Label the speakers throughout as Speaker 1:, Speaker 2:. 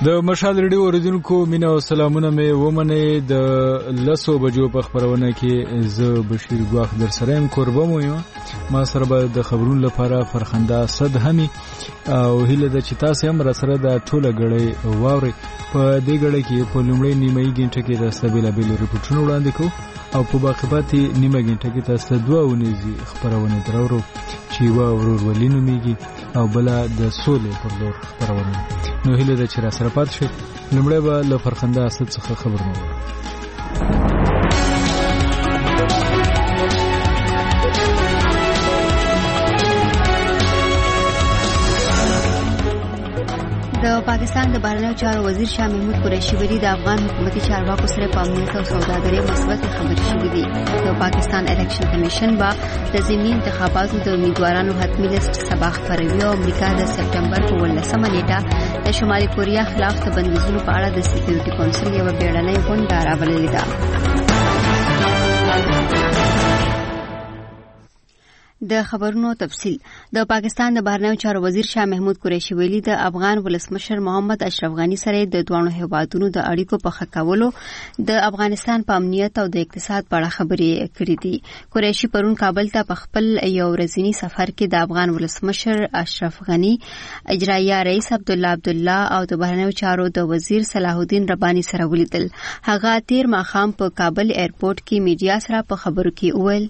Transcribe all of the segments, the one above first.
Speaker 1: د مشال ریډیو اوریدونکو مینه او سلامونه مې ومنه. د 10 بجو په خبرونه کې ز بشیر ګواخ در سره ام قربم یم. ما سره به د خبرونو لپاره فرخنده صد همي او هله د چتاس هم را سره د ټوله غړې واوري. په دې غړې کې په لومړی نیمه غنټه کې د سبیل بیل ریپورتونه وړاندې کو او په باقیاتي نیمه غنټه کې تاسو دوه ونیزي خبرونه درورو چې ورور ولینو میږي او بل د سولې پر لور خبرونه. نو هله د چر سره پات شي لمړی به له فرخنده اسد څخه خبر نه و.
Speaker 2: د پاکستان د بهرنیو چارو وزیر شاه محمود قریشي ویلي د افغان حکومتي چارواکو سره په امنیت او سوداګرۍ مثبت خبرې شوې دي. د پاکستان الیکشن کمیشن با د ضمني انتخاباتو د امیدوارانو حتمی لیست سبا خبروي او امریکا د سپټمبر په 18 نیټه د شمالي کوریا خلاف د بندیزونو په اړه د سکیورټي کونسل یو بیړنۍ غونډه راوړلې ده. د خبرونو تفصیل. د پاکستان د بهرنیو چارو وزیر شاه محمود قریشي ویلي د افغان ولسمشر محمد اشرف غنی سره د دوه هیوادونو د اړیکو په ښه کولو د افغانستان په امنیت او د اقتصاد په اړه خبرې کړې دي. قریشي پرون کابل ته په خپل یو ورځنی سفر کې د افغان ولسمشر اشرف غنی، اجرایه رئیس عبدالله او د بهرنیو چارو د وزیر صلاح الدین ربانی سره ولیدل. هغه تیر ماښام په کابل ایرپورټ کې میډیا سره په خبرو کې وویل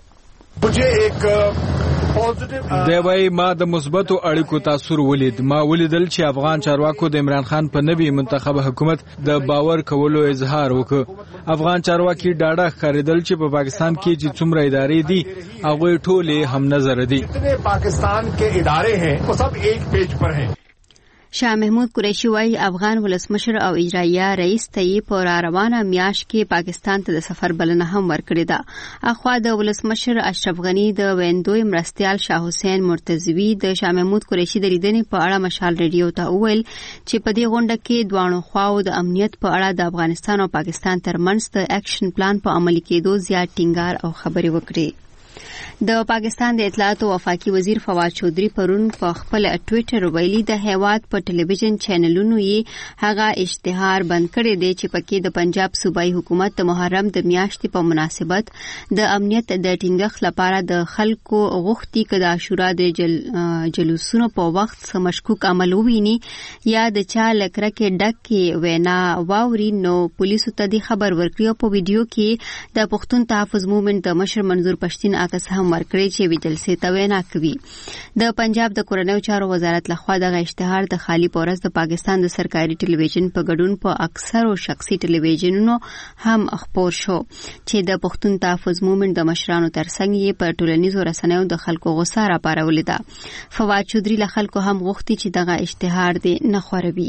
Speaker 1: دی وای ما د مثبتو اړیکو تاثیر ولید. ما ولیدل چې افغان چارواکو د عمران خان په نوي منتخب حکومت د باور کولو اظهار وکړ. افغان چارواکي ډاډه ښکارېدل چې په پاکستان کې چې څومره ادارې دي هغه ټولې هم نظر دي.
Speaker 3: پاکستان کې ادارې ہیں وہ سب ایک پیج پر ہیں.
Speaker 2: شاه محمود قریشي وايي افغان ولسمشر او اجرایه رئیس ته په روانه میاشت کې پاکستان ته د سفر بلنه هم ورکړې ده. اخوا د ولسمشر اشرف غنی د ویندوی مرستیال شاه حسین مرتضوی د شاه محمود قریشي د لیدنې په اړه مشال ریډیو ته وویل چې په دې غونډه کې دوانو خواو د امنیت په اړه د افغانستان او پاکستان ترمنځ د اکشن پلان په عملي کېدو زیات ټینګار او خبرې وکړي. د پاکستان د اطلاعات او وفاقي وزیر فواد چودھری پرون په خپل ټوئیټر ویلي د هیواد په ټلویزیون چینلونو یې هغه اشتهار بند کړی دی چې پکې د پنجاب صوبایي حکومت د محرم د میاشتې په مناسبت د امنیت د ټینګښت لپاره د خلکو غوښتي کده عاشورا د جلوسونو په وخت مشکوک عمل وویني یا د چا لکره کې ډکه وینا واوري نو پولیسو ته د خبر ورکړي. په ویډیو کې د پښتون تحفظ موومېنټ د مشر منظور پښتين عکس هم ورکړی چې وی جلسې ته وینا کوي. د پنجاب د کورنیو چارو وزارت لخوا دغه اشتهار د خالی پورس د پاکستان د سرکاري ټلویزیون په ګډون په اکثر او شخصي ټلویزیونونو هم خبر شو چې د پښتون تحفظ موومېنټ د مشرانو ترڅنګ یې په ټولنیزو رسنیو د خلکو غوسه راپارولې ده. فواد چودھری له خلکو هم غوښتي چې دغه اشتهار دې نه خوروي.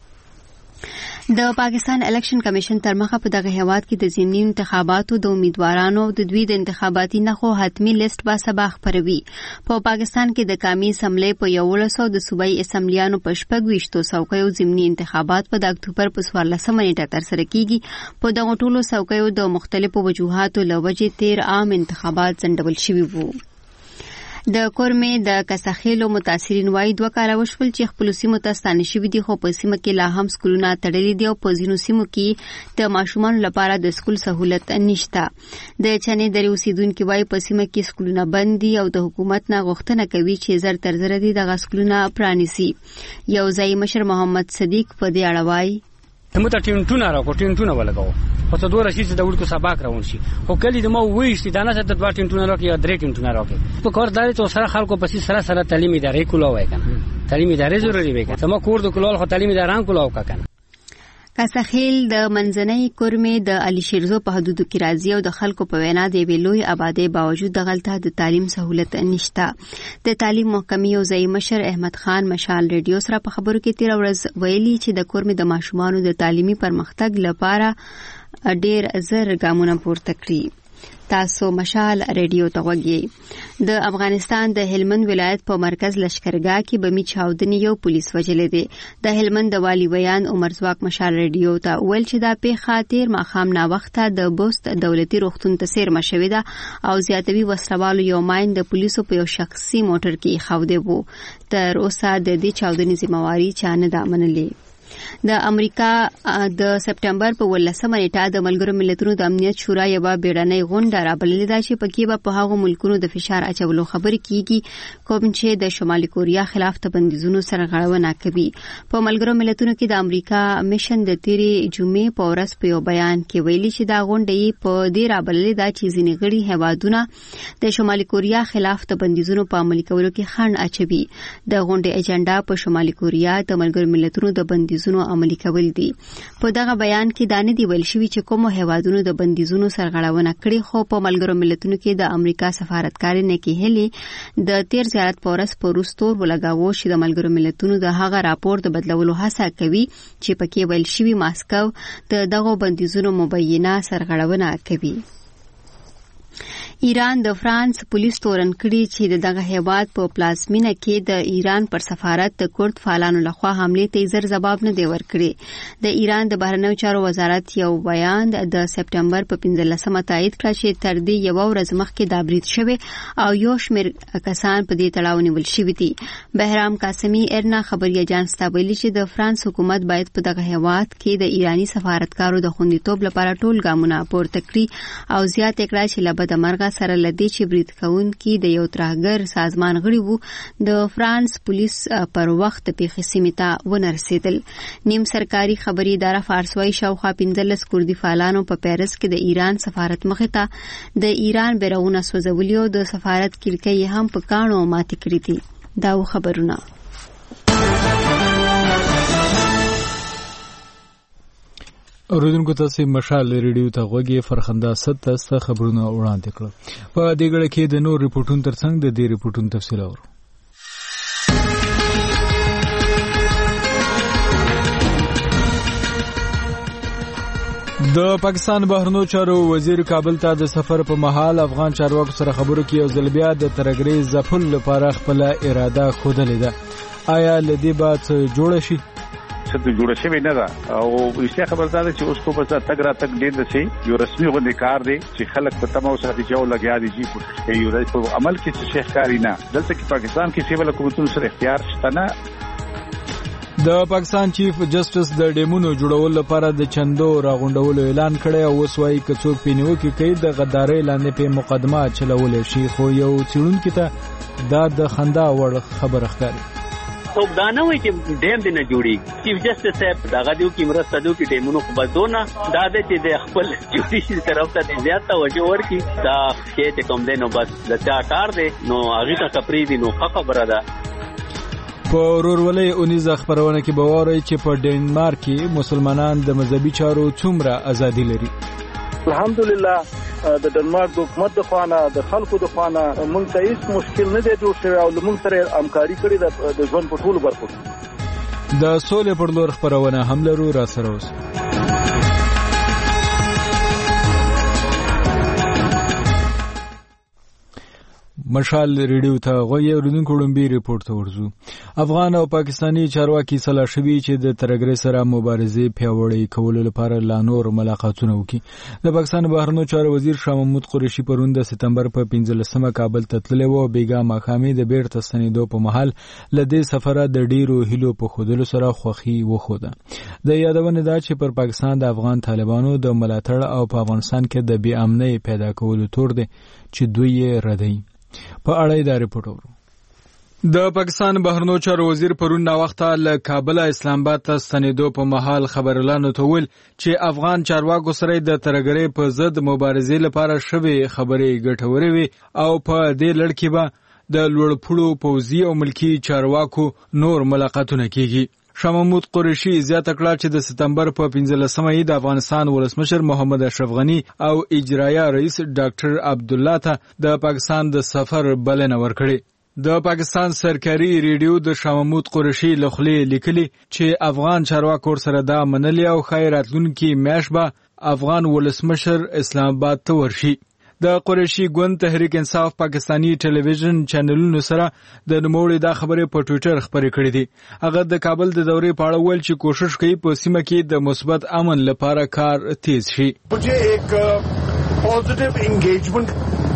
Speaker 2: د پاکستان الیکشن کمیشن تر مخه په دغه هیواد کې د ضمني انتخاباتو د امیدوارانو د دوی د انتخاباتي نښو حتمی لیست با سبا خبروي. په پاکستان کې د قومي اسمبلی په 1100 د صوبایي اسمبلیانو په 26 څوکیو ضمني انتخابات په د اکتوبر په 14 نیټه ترسره کیږي. په دغه ټولو څوکیو د مختلفو وجوهاتو له وجې 13 عام انتخابات ځنډول شوي وو. د کورمې د کسخېلو متاثرین وایي 2 کاله وشول چې خپل سیمو ته ستانه شوي دي، خو په سیمه کې لا هم سکولونه تړلي دي او په ځینو سیمو کې د ماشومانو لپاره د سکول سہولت نشته. د چنې درې اوسیدونکو وایي په سیمه کې سکولونه بند دي او د حکومت نه غوښتنه کوي چې زر تر زر دي دغه سکولونه پرانیسي. یو ځای مشر محمد صدیق په دې اړه وایي
Speaker 4: موږ ته ټینټونه ولګاو او ته دوه رشي د وړکو سباق راون شي او کله د مو وېشتي دا نه ست د 2 ټینټونه راکې یا 3 ټینټونه راکې په کار داري ته سره خلکو پسې سره تعلیم ادارې کولا وای کنه تعلیم ادارې ضروري وای کنه ما کور د کولال خو تعلیم اداران کولا وکړه.
Speaker 2: کسخېل د منځنۍ کورمې د علي شیرزو په حدودو کې راځي او د خلکو په وینا د ویلوی آبادی باوجود دغلته د تعلیم سہولت نشته. د تعلیم محکمې یو ځای مشر احمد خان مشال ریډیو سره په خبرو کې تیر ورځ ویلي چې د کورمې د ماشومانو د تعلیمي پرمختګ لپاره ډېر زر ګامونه پورته کړي. تاسو مشال ریډیو ته وګورئ. د افغانستان د هلمند ولایت په مرکز لشکرګاه کې بمی چاودنې یو پولیس وژلې دي. د هلمند د والی ویان عمر زواک مشال ریډیو ته ویل چې دا پیښه تیر ماښام نا وخته د بوست دولتي روغتون ته سیرمه شوې ده او زیاتوي وسلوالو یو ماین د پولیسو په یو شخصي موټر کې خوده وو. تر اوسه د دې چاودنې ذمہواری چا نه ده منلې. د امریکا د سپټمبر په 18 نیټه د ملګرو ملتونو د امنیت شورا یو بیړنۍ غونډه رابللې ده چې پکې به په هغو ملکونو د فشار اچولو خبرې کیږي کوم چې د شمالي کوریا خلاف د بندیزونو سرغړونه کوي. په ملګرو ملتونو کې د امریکا میشن د تیری جمعې په ورځ په یو بیان کې ویلي چې دا غونډه په دې رابللې ده چې ځینې غړي هیوادونه د شمالي کوریا خلاف د بندیزونو په عملي کولو کې خنډ اچوي. د غونډې ایجنډا په شمالي کوریا د ملګرو ملتونو د بندیزونو عملي کول دي. په دغه بیان کې دا نه دی ویل شوی چې کوم هیوادونو د بندیزونو سرغړونه کړې، خو په ملګرو ملتونو کې د امریکا سفارتکار نیکی هیلی د تیر زیارت په ورځ په روستور ولګاوه چې د ملګرو ملتونو د هغه راپور د بدلولو هڅه کوي چې پکې ویل شوی ماسکو د دغه بندیزونو مبینه سرغړونه کوي. ایران د فرانس پولیس تورن کړي چې دغه هیواد په پلازمینه کې د ایران پر سفارت د کورد فعالانو لخوا حمله ته زر جواب نه دی ورکړي. د ایران د بهرنیو چارو وزارت یو بیان د سپټمبر په 15مه تایید کړ چې تر دې یو ورځ مخکې دا برید شوی او یو شمېر کسان په دې تړاو نیول شوي دي. بهرام قاسمی ارنا خبري اجانس ته ویلي چې د فرانس حکومت باید په دغه هیواد کې د ایرانی سفارتکارو د خوندیتوب لپاره ټول ګامونه پورته کړي او زیات کړه چې لبد مرغه سره لدی چې برید کوونکي د یو ترهګر سازمان غړي وو د فرانس پولیس پر وخت په خصيمه ته ونرسیدل. نیم سرکاري خبري اداره فارسوي شاوخوا 15 کوردي فعالانو په پیرس کې د ایران سفارت مخې ته د ایران بیرغونه سوځولي او د سفارت کړکۍ هم په کانو ماتې کړې دي. دا خبرونه
Speaker 1: اوریدونکو تاسو مشال ریډیو ته غوږی فرخنده 7 خبرونه وړاندې کړل. په دې غړ کې د نور ریپورتونو ترڅنګ د دې ریپورتونو تفصیل اورو. د پاکستان بهرنیو چارو وزیر کابل ته د سفر په مهال افغان چارواکو سره خبرو کې یو ځل بیا د ترګری ځپل لپاره خپل اراده خوده لیده. آیا لدی بات جوړ شي؟
Speaker 5: څه جوړ شوی نه ده او ایسه خبردار چې اوس کو بس تګ را تګ ډیر دي یو رسمي غونډه کار دی چې خلک په تمو ساتي چې لګیا دي چې کوشش کوي او په عمل کې څه شیخ کاری نه. دلته کې پاکستان کې سیول حکومتونو سره اختیار شته نه.
Speaker 1: د پاکستان چیف جسټس د ډیمونو جوړول لپاره د چندو راغونډولو اعلان کړی او وسوي کڅو پینیو کې کوي د غدارۍ لاندې په مقدمه چلول شي، خو یو چړونکو ته دا د خندا وړ خبره ښکاري.
Speaker 6: څوک دا نه وایي چې ډیم دی نه جوړي. چیف جسټس صاحب دغه دیو کې مرسته دوی کې ډیمونو خو بدونه دا د چې د خپل جوډیشل طرف ته زیات توجه ورکړي. دا کې کوم دی نو بس د چا کار دی نو هغه ته خبرې دي نو خبره ده.
Speaker 1: په ورورولۍ اونیزه خبرونه کې باوري چې په ډنمارک کې مسلمانان د مذهبي چارو څومره ازادي لري.
Speaker 7: الحمدلله د ډنمارک حکومت د خوانه د خلکو د خوانه مونږ ته هیڅ مشکل نه دی جوړ شوی او مونږ سره همکاري کړې د ژوند په ټولو برخو.
Speaker 1: د سولې پر لور خبرونه هم لرو را سره اوس. مشال ریډیو ته غوږی اوریدونکو لومبي ریپورت ته ورځو. افغان او پاکستانی چارواکي سلا شوي چې د ترګری سره مبارزې پیاوړې کولو لپاره لا نور ملاقاتونه وکړي. د پاکستان بهرنیو چارو وزیر شاه محمود قریشي پرون د سپتمبر په 15مه کابل ته تللی و. بیګا ماخامي د بیرته ستنېدو په محل لدې سفره د ډیرو هیلو په خودلو سره خوخي وخوده. د یادونه ده چې پر پاکستان د افغان طالبانو د ملاتړ او په افغانستان کې د بې امنۍ پیدا کولو تور دي چې دوی یې ردی. په اړه دا ریپورت ورو. د پاکستان بهرنیو چارو وزیر پرون نا وخت له کابل اسلام آباد ته ستنېدو په محل خبرلانو ته ویل چې افغان چارواکو سره د ترګری په ضد مبارزې لپاره شوي خبرې ګټورې وي او په دې لړ کې به د لوړپوړو پوځي او ملکی چارواکو نور ملاقاتونه کیږي. شاه محمود قریشي زیاته کړه چې د سپتمبر په 15مه د افغانستان ولسمشر محمد اشرف غنی او اجرایه رئیس ډاکټر عبد الله ته د پاکستان د سفر بلنه ورکړه. د پاکستان سرکاري ریډیو د شاه محمود قریشي لخوا لیکلي چې افغان چارواکو سره دا منلي او خیراتلونکي میاش به افغان ولسمشر اسلام آباد ته ورشي. د قریشي ګوند تحریک انصاف پاکستانی ټلویزیون چینلونو سره د نوموړي دا خبره په ټوئیټر خبرې کړې دي. هغه د کابل د دورې په اړه ویل چې کوشش کوي په سیمه کې د مثبت امن لپاره کار تیز شي.
Speaker 3: مجھے ایک پازیټیو انګیجمنٹ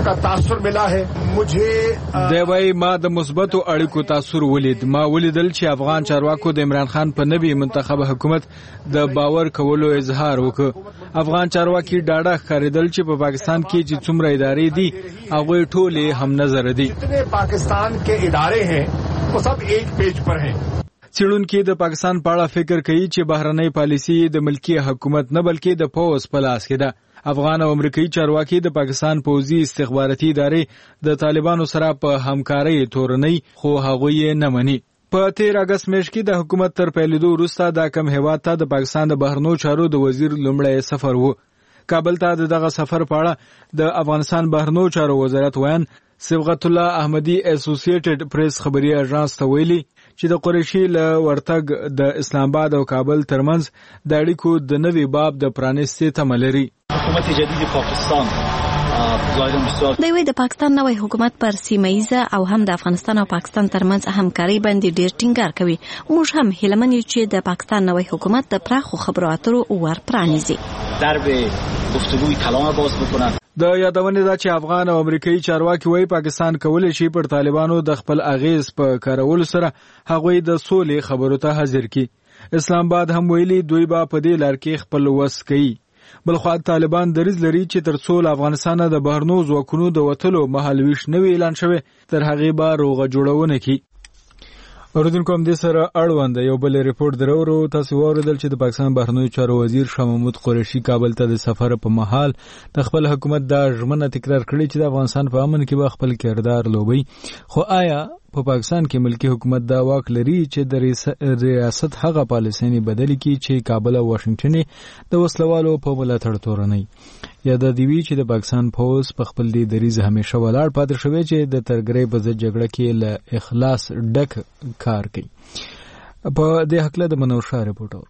Speaker 3: का तासुर मिला है मुझे
Speaker 1: دی وای ما د مثبتو اړیکو تاثیر ولید ما ولیدل چې افغان چارواکو د عمران خان په نوي منتخب حکومت د باور کولو اظهار وکړ افغان چارواکي ډاډه ښکارېدل چې په پاکستان کې چې څومره ادارې دي هغه ټول هم نظر دي
Speaker 3: جتنے پاکستان کے ادارے ہیں وہ سب ایک پیج پر ہیں
Speaker 1: څېړونکي د پاکستان په اړه فکر کوي چې بهرنۍ پالیسي د ملکی حکومت نه بلکې د پوز په لاس کې ده افغان او امریکایي چارواکي د پاکستان پوځي استخباراتي ادارې د طالبانو سره په همکارۍ تورنۍ خو هغه یې نه مني په 13 اگست میاشت کې د حکومت تر پیلېدو وروسته د کم هیواد ته د پاکستان د بهرنیو چارو د وزیر لومړی سفر وو کابل ته دغه سفر په اړه د افغانستان بهرنیو چارو وزارت ویان صبغت الله احمدی اسوسییټډ پریس خبري اژانس ته ویلي چې د قریشي له ورتګ د اسلام آباد او کابل ترمنځ د اړیکو د نوي باب د پرانیستي تمه لري
Speaker 8: حکومت جدید پاکستان
Speaker 9: دوی د پاکستان نوی حکومت پر سیمه‌ایزه او هم د افغانستان او پاکستان ترمنځ همکاري باندې ډیر ټینګار کوي موږ هم هیلمن یو چې د پاکستان نوی حکومت د پراخو خبرو اترو ور پرانیزي
Speaker 8: درب گفتگوی کلام باز بکنن
Speaker 1: د یادونې دا چې افغان او امریکایي چارواکي وایي پاکستان کولی شي پر طالبانو د خپل اغیز په کارولو سره هغوی د سولې خبرو ته حاضر کړي اسلام آباد هم ویلي دوی به په دې لار کې خپل وس کوي بلخو طالبان دریځ لري چې تر څو افغانستان د بهرنو ځواکونو د وټلو مهالويش نوی اعلان شوی تر هغه به روغه جوړونه کی اوردونکو هم د سره اړوند یو بل ریپورت درورو تاسو اوریدل چې د پاکستان بهرنیو چارو وزیر شاه محمود قریشي کابل ته د سفر په محل د خپل حکومت د ژمنه تکرار کړې چې د افغانستان په امن کې به خپل کردار لوبي خو آیا په پاکستان کې ملکی حکومت دا واک لري چې د ریاست هغه پالیسي بدلی کی چې کابل او واشنگټن د وسلوالو په ملاتړ تورنۍ یا د دیوی چې د پاکستان فوز په خپل دی دریز همیشه ولاړ پاتې شوی چې د ترګرې په ضد جګړه کې له اخلاص ډک کار کوي په دې حق له د منوشا ریپورټ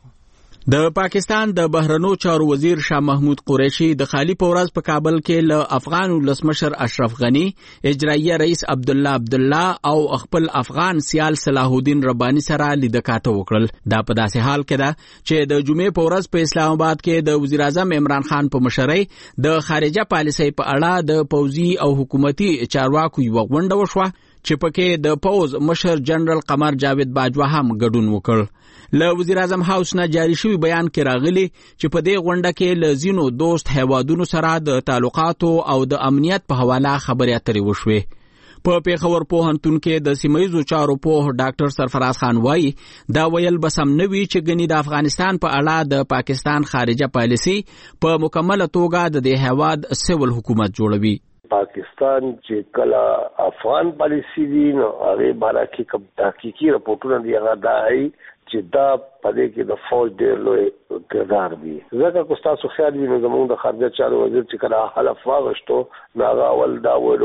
Speaker 10: د پاکستان د بهرنو چارو وزیر شاه محمود قریشي د خالی پورز په کابل کې له افغان ولسمشر اشرف غنی اجرایه رئیس عبدالله او خپل افغان سیال صلاح الدین ربانی سره لیدکاته وکړل دا په داسې حال کې ده چې د جمعې پورز په اسلام آباد کې د وزیر اعظم عمران خان په مشرۍ د خارجه پالیسۍ په اړه د پوځي او حکومتي چارواکو یو غونډه وشوه چې پکې د پوز مشر جنرال قمر جاوید باجوا هم ګډون وکړ له وزیر اعظم هاوس نه جاری شوی بیان کې راغلی چې په دې غونډه کې له ځینو دوست هیوادونو سره د تعلقاتو او د امنیت په حواله خبرې اترې وشوې په پیښور پوهنتون کې د سیمه‌ایزو چارو پوه ډاکټر سرفراز خان وایي دا ویل بسم نوي چې ګنې د افغانستان په اړه د پاکستان خارجه پالیسي په مکمله توګه د دې هیواد سیول حکومت جوړوي
Speaker 11: پاکستان چې کله افغان پالیسي دی نو هغه باره کې کوم تحقیقي راپورټونه دی هغه دای چې دا پدې کې د فوج ډېر لوی کردار دی ځکه کو تاسو خیال وینئ زموږ د خارجه چارو وزیر چې کله حلف واغشتو ناغه اول دا ویلو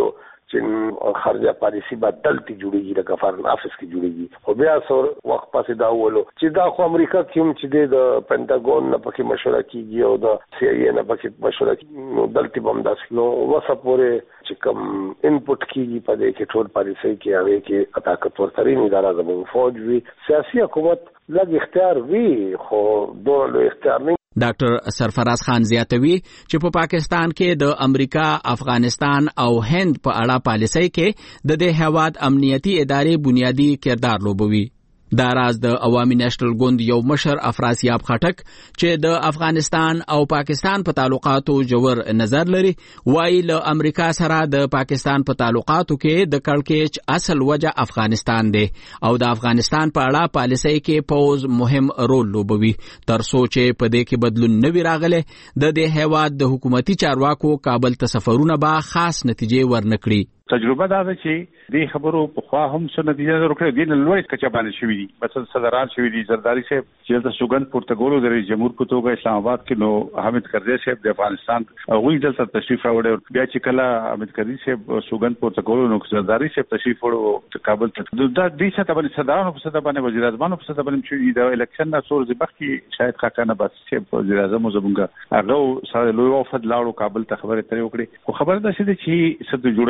Speaker 11: چې خارجه پالیسي بدلتي جوړیږي د فارن افیس کې جوړیږي خو بیا څور وخت پاسې دا ویلو چې دا خو امریکا کې هم چې د پینټاګون نه پکې مشوره کیږي او د سی آی ای نه پکې مشوره کیږي نو دلته هم داسې نو وسه پورې چې کوم انپوټ کیږي په دې کې ټول پالیسي کې هغه کې طاقتور ترين اداره زموږ فوج وی سیاسي حکومت لږ اختیار وی خو دوه لوی اختیار نه
Speaker 10: ډاکټر سرفراز خان زیاتوي چې په پاکستان کې د امریکا افغانستان او هند په اړه پالیسي کې د دې هیواد امنیتي ادارې بنیادی کردار لوبوي دا راز د عوامي نېشنل ګوند یو مشر افراسیاب خټک چې د افغانستان او پاکستان په تعلقاتو جوړ نظر لري وایي له امریکا سره د پاکستان په تعلقاتو کې د کړکېچ اصل وجه افغانستان دی او د افغانستان په اړه پالیسي کې پوز مهم رول لوبوي تر څو چې په دې کې بدلون نه وي راغلی د دې هیواد د حکومتي چارواکو کابل ته سفرونه به خاص نتیجې ورنکړي
Speaker 5: تجربه دا ده چې دې خبرو په خوا هم څه نتیجه ورکړي دي نن لوړ کچا باندې شوې دي مثلا صدران شوې دي زرداری صاحب چې د سوګند پورتګالو د رئیس جمهور په توګه اسلام آباد کې نو حامد کرزي صاحب د افغانستان غوښتل دلته تشریف راوړي بیا چې کله حامد کرزي صاحب سوګند پورتګالو نو زرداری صاحب تشریف وړو کابل ته دا دې څه باندې صدرانو په څه باندې وزیر اعظم په څه باندې شوې د الیکشن نه څور ځبخ کې شاید کاکانه بس چې وزیر اعظم زمونږ هغه سره لوی وفد لاړو کابل ته خبره ترې وکړي خو خبره ده چې څه جوړه شوې نه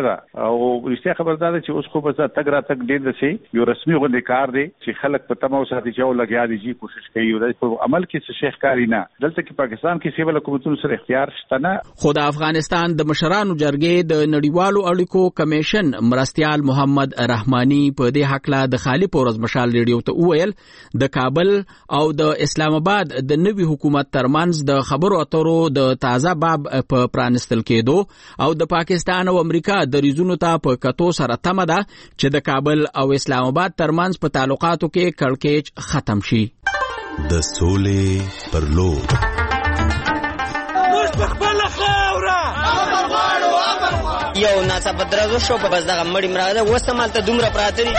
Speaker 5: ده او رښتیا خبردار چې اوس خو بس تګ را تګ ډیر د سي یو رسمي غونډه کار دی چې خلک په تمو ساتي چې لګیا دي چې کوشش کوي او د عمل کې څه شیخ کاری نه دلته کې پاکستان کې سیول حکومتونو سره اختیار شته نه.
Speaker 10: خو د افغانستان د مشرانو جرګې د نړیوالو اړیکو کمیشن مرستيال محمد رحماني په دې حق لا د خالي پورز مشال ریډیو ته وویل د کابل او د اسلام آباد د نوي حکومت ترمنځ د خبرو اترو د تازه باب په پرانستل کېدو او د پاکستان او امریکا د ریزونو ته په کتو سره تمه ده چې د کابل او اسلام آباد ترمنځ په تعلقاتو کې کړکېچ ختم شي.
Speaker 12: د سولې پر لور
Speaker 13: یو ناڅاپه درزو شو په بس دغه مړی مراده وسمال ته دومره پراته دي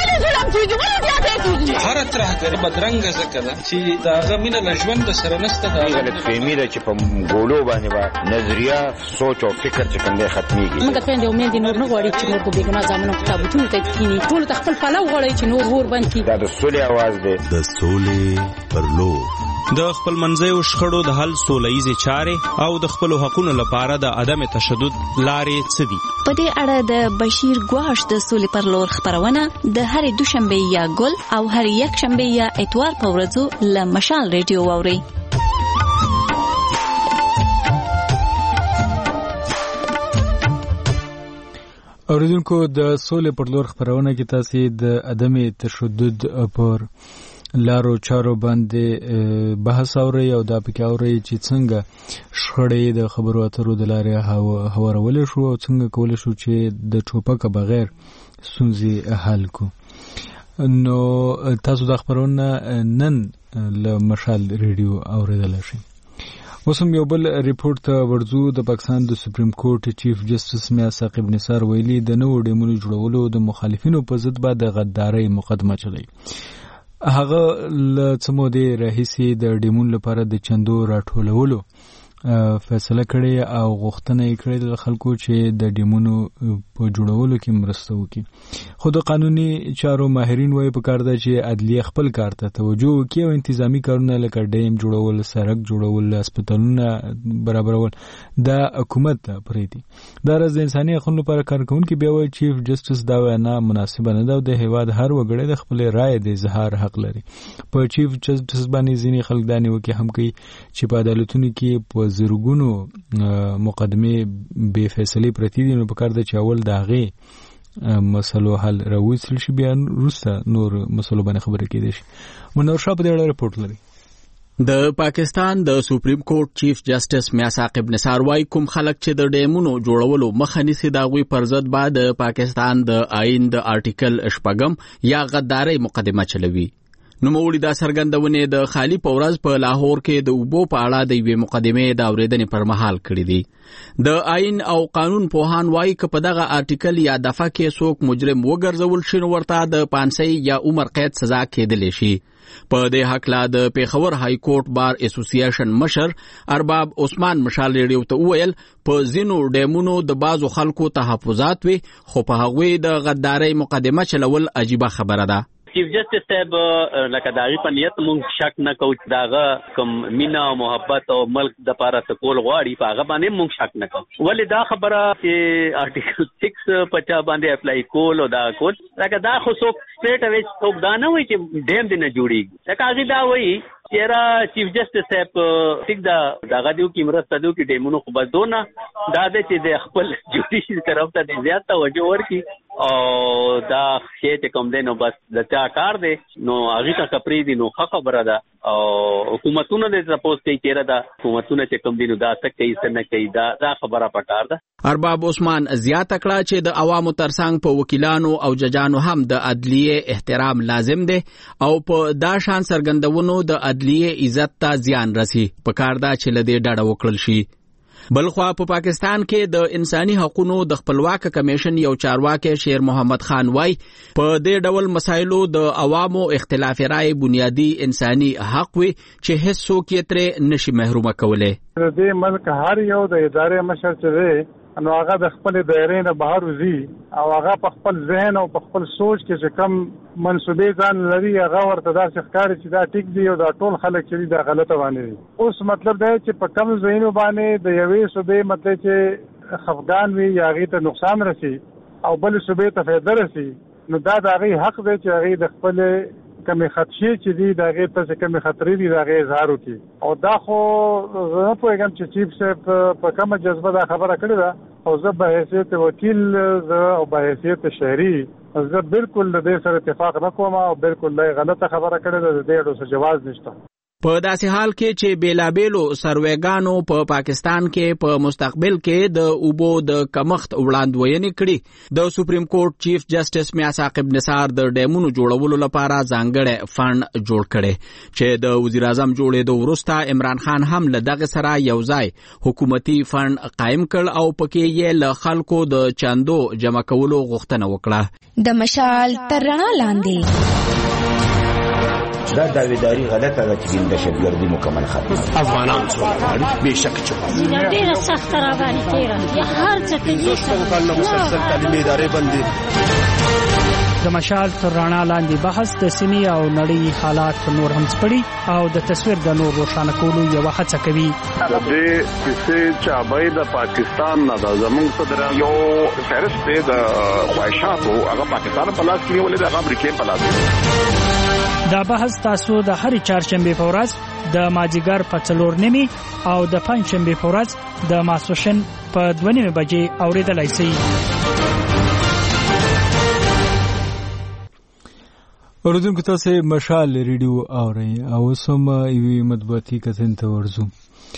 Speaker 14: هر ترهګر بدرنګ زکه ده چې داغه مینه لژوند سره نسته دا
Speaker 15: غلط فهمي ده چې په ګولو باندې با نظریه سوچ او فکر چې کومه ختميږي.
Speaker 16: موږ ته د امید نور نه غواړي چې نور په بیګنا ځامنو کتابونه ته کینی ټول تخپل پلو غواړي چې نور ور باندې
Speaker 15: دا د سولې आवाज ده.
Speaker 12: د سولې پر لور
Speaker 17: د خپل منځیو شخړو د حل سوله‌یزې چارې او د خپل حقوقو لپاره د عدم تشدد لارې څه دي.
Speaker 9: په دې اړه د بشیر ګواش د سولې پر لور خبرونه د هر دوشنبه یا ګل او هر یک شنبه یا اتوار په ورځو له مشال ریډیو واوري.
Speaker 1: اوریدونکو د سولې پر لور خبرونه کې تاسو د عدم تشدد پر لارو چارو باندې بحث اوري او دا پکې اوري چې څنګه شخړې د خبرو اترو د لارې هوارول شو او څنګه کول شو چې د ټوپک بغیر ستونزې حل کو. نو تاسو د خبرونه نن له مشال ریډیو اوریدل شي. اوسم یو بل ریپورت ته ورځو. د پاکستان د سپریم کورټ چیف جسټس میا ثاقب نثار ویلي د نوو ډیمونو جوړولو د مخالفینو په ضد به د غدارۍ مقدمه چلی. هغه له څه مودې راهیسې د ډیمون لپاره د چندو راټولولو فیصله کړې او غوښتنه یې کړې د خلکو چې د ډیمونو په جوړولو کې مرسته وکړي. خو د قانوني چارو ماهرین وایي پکار ده چې عدلیه خپل کار ته توجه وکړي او انتظامی کارونه لکه ډیم جوړول، سړک جوړول، هسپتالونه برابرول د حکومت ته پرېږدي. دا راز د انساني حقوقو لپاره کار کوونکي بیا وایي چیف جسټس دا وینا مناسبه نه ده او د هیواد هر وګړی د خپل رائے د اظهار حق لري. په چیف جسټس باندې ځینې خلک دا نیوکې هم کوي چې په عدالتونو کې په زرګونو مقدمې بې فیصلې پرتې دي، نو پکار ده چې اول د هغې مسلو حل راوستل شي، بیا وروسته نور مسلو باندې خبرې کېدای شي. منور شاه په دې اړه رپورټ لري.
Speaker 10: د پاکستان د سپریم کورټ چیف جسټس میا ثاقب نثار وايي کوم خلک چې د ډیمونو جوړولو مخه نیسي د هغوی پر ضد به د پاکستان د آئین د آرټیکل 8 یا غدارۍ مقدمه چلوي. نوموړي دا څرګندونې د خالي په ورځ په لاهور کې د اوبو په اړه د یوې مقدمې د اورېدنې پر مهال کړې دي. د آئین او قانون پوهان وايي که په دغه آرټیکل یا دفعه کې څوک مجرم وګرځول شي نو ورته د پانسۍ یا عمر قید سزا کېدلی شي. په دې حقله د پیښور های کورټ بار اسوسییشن مشر ارباب عثمان مشال ریډیو ته وویل په ځینو ډیمونو د بعضو خلکو تحفظات وي، خو په هغوی د غدارۍ مقدمه چلول عجیبه خبره ده.
Speaker 6: چیف جسټس صاحب لکه داغي په نیت مونږ شک نه کوو چې داغه کوم مینا او محبت او ملک د پاره سکول غواړي، په هغه باندې مونږ شک نه کوو. ولې دا خبره چې آرټیکل 6 پچا باندې اپلای کول او دا کول لکه دا خو څوک سټریټ اوی څوک دا نه وایي چې ډیم دې نه جوړیږي. لکه هغه دا وایي چې چیف جسټس صاحب ټیک دا دغه دیو کې مرسته دیو کې ډیمونو خو بس دونه دا د چې د خپل جوډیشل طرف ته د زیات توجه ورکړي او دا شی ته کوم دی نو بس د چا کار دی نو هغه ته خبرې دي نو خبره ده او حکومتونه د سپوز کوي چې دا حکومتونه چې کوم دي نو دا څه کوي څه نه کوي دا خبره پکار ده.
Speaker 10: ارباب عثمان زیات کړه چې د عوامو ترڅنګ په وکیلانو او ججانو هم د عدلیه احترام لازم دی او په دا شان څرګندونو د عدلیه عزت ته زیان رسی. پکار ده چې لدې ډاډه وکړل شي. بلخوا په پاکستان کې د انساني حقوقو د خپلواک کمیشن یو چارواکي شیر محمد خان وای په دې ډول مسایلو د عوامو اختلاف رائے بنیادی انساني حق وي چې هیڅ څوک یې ترې نشي محرومه کولای.
Speaker 18: د دې ملک هر یو د ادارې مشر چې نو هغه د خپل دایرې نه بهر وځي او هغه په خپل ذهن او په خپل سوچ کې چې کم منسوبې ځان لري هغه ورته داسې ښکاري چې دا ټیک دی او دا ټول خلک چې دا غلطه باندې دي. اوس مطلب دی چې په کم ځایونو باندې د یوې صوبې مطلب چې خفګان وي یا هغې ته نقصان رسي او بل صوبې ته فایده رسي نو دا د هغې حق دی چې هغې د خپلې کمې خدشې چې دي د هغې ته چې کمې خطرې دي د هغې اظهار وکړي او دا خو زه نه پوهېږم چې چیف صاحب په کومه جذبه دا خبره کړې ده او زه به حیثیت وکیل او به حیثیت شهري زه بالکل د دې سره اتفاق نه کوم او بالکل دا غلطه خبره کړې ده د دې اړو څه جواز نشته
Speaker 10: په داسې حال کې چې بیلابیلو سروېګانو په پاکستان کې په مستقبل کې د اوبو د کمښت وړاندوینې کړي د سپریم کورټ چیف جسټس میا ثاقب نثار د ډیمونو جوړولو لپاره ځانګړی فند جوړ کړي چې د وزیر اعظم جوړېدو وروسته عمران خان هم له دغه سره یو ځای حکومتي فند قایم کړ او پکې یې له خلکو د چاندو جمع کولو غوښتنه وکړه
Speaker 19: د مشال تر رڼا لاندې
Speaker 15: دا داویداری غلطه ده چې د دهشتګردي مکمل ختمه
Speaker 3: افغانان څوک غواړي بېشکه چې
Speaker 20: ډېره سخته راباندې تېره یا هر څه کوي
Speaker 3: کال مسلسل تعلیمي ادارې بندې
Speaker 21: د مشال تر رڼا لاندې بحث د سیمې او نړۍ حالات نور هم سپړي او د تصویر د نور روښانه کولو یوه هڅه کوي
Speaker 7: د دې کیسې چابۍ د پاکستان نه د زموږ صدر
Speaker 3: یو فهرست دی د خواهشاتو هغه پاکستان په لاس کې نیولې ده هغه امریکې په لاس
Speaker 21: دا بحث تاسو د هرې چهارشنبې په ورځ د مازدیګر په 4:30 او د پنجشنبې په ورځ د ماسپښین په 2:30 بجې اورېدلای شئ.
Speaker 1: اوریدونکو تاسو مشال ریډیو اورئ او سم یوې مطبوعاتي کتن ته ورځو.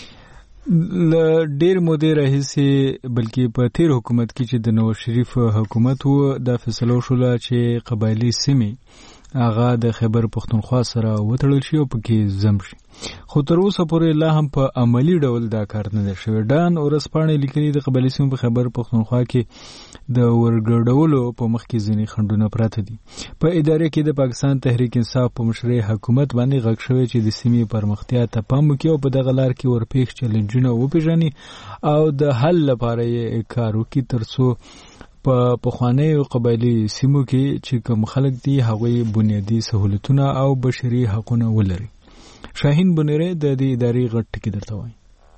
Speaker 1: ډېر مودې راهیسې بلکې په تیر حکومت کې چې د نواز شریف حکومت و د فیصلو شوله چې قبایلی سیمې هغه د خیبر پختونخوا سره وتړل شي او پکې ضم شي خو تر اوسه پورې لا هم په عملی ډول دا کار نه دی شوی. ډان ورځپاڼې لیکلي د قبایلي سیمو په خیبر پختونخوا کې د ورګډولو په مخ کې ځینې خنډونه پراته دي. په ادارې کې د پاکستان تحریک انصاف په مشرۍ حکومت باندې غږ شوی چې د سیمې پرمختیا ته پام وکړي او په دغه لار کې ورپېښ چیلنجونه وپېژني او د حل لپاره یې کار وکړي تر څو په پخوانیو قبایلي سیمو کې چې کوم خلک دي هغوی بنیادي سہولتونه او بشري حقونه ولري. شاهین بنيره د دې ادارې غټ ټکی درته وایي.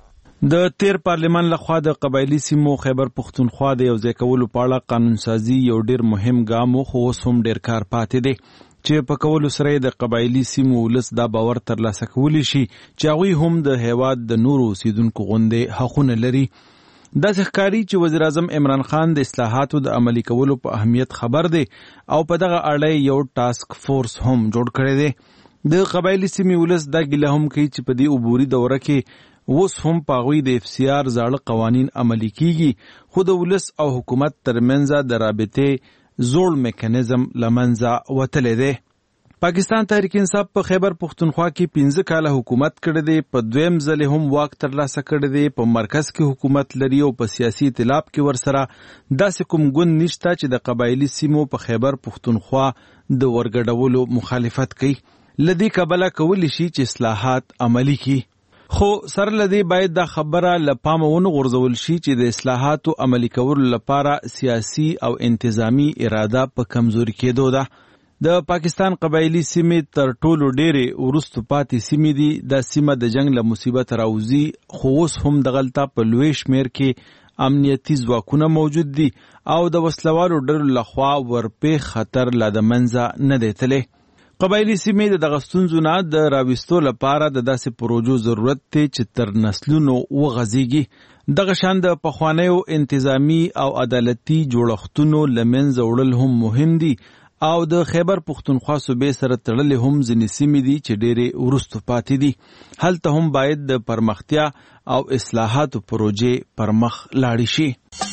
Speaker 17: د تیر پارلیمان لخوا د قبایلی سیمو خیبر پختونخوا د یوځای کولو په اړه قانون سازي یو ډیر مهم ګام خو اوس هم ډیر کار پاتې دی چې په کولو سره د قبایلی سیمو ولس دا باور ترلاسه کولی شي چې هغوی هم د هیواد د نورو اوسیدونکو غوندې حقونه لري. داسې ښکاري چې وزیر اعظم عمران خان د اصلاحاتو د عملي کولو په اهمیت خبر دی او په دغه اړه یو ټاسک فورس هم جوړ کړی دی. د قبایلی سیمې ولس دا ګیله هم کوي چې په دې عبوري دوره کې اوس هم په هغوی د FCR زاړه قوانین عملي کیږي خو د ولس او حکومت ترمنځ د رابطې زوړ میکانیزم له منځه وتلی دی. پاکستان تحریک انصاف په خیبر پختونخوا کې 15 کاله حکومت کړی دی. په دویم ځل هم واک ترلاسه کړی دی. په مرکز کې حکومت لري او په سیاسي ائتلاف کې ورسره داسې کوم ګوند نشته چې د قبایلی سیمو په خیبر پختونخوا د ورګډولو مخالفت کوي. لدی کبله کولی شي چې اصلاحات عملی کړي خو سره لدی باید دا خبره لپامه ونه غورځول شي چې د اصلاحاتو عملی کولو لپاره سیاسي او انتظامی اراده په کمزوري کېدو ده. د پاکستان قبایلی سیمې تر ټولو ډېرې وروسته پاتې سیمې دي. دا سیمه د جنگ له مصیبت راوځي خو اوس هم دغلته په لوی شمیر کې امنیتي ځواکونه موجود دي او د وسلوالو ډلو لخوا ورپېښ خطر لا د منځه نه دی تللی. قبایلی سیمې د دغه ستونزو نه د راویستو لپاره د داسې پروژو ضرورت دی چې تر نسلونو وغځېږي. دغه شان د پخوانیو انتظامی او عدالتي جوړښتونو له منځه وړل هم مهم دي او د خیبر پختونخوا صوبې سره تړلې هم ځینې سیمې دي چې ډېرې وروسته پاتې دي. هلته هم باید د پرمختیا او اصلاحاتو پروژې پرمخ لاړې شي.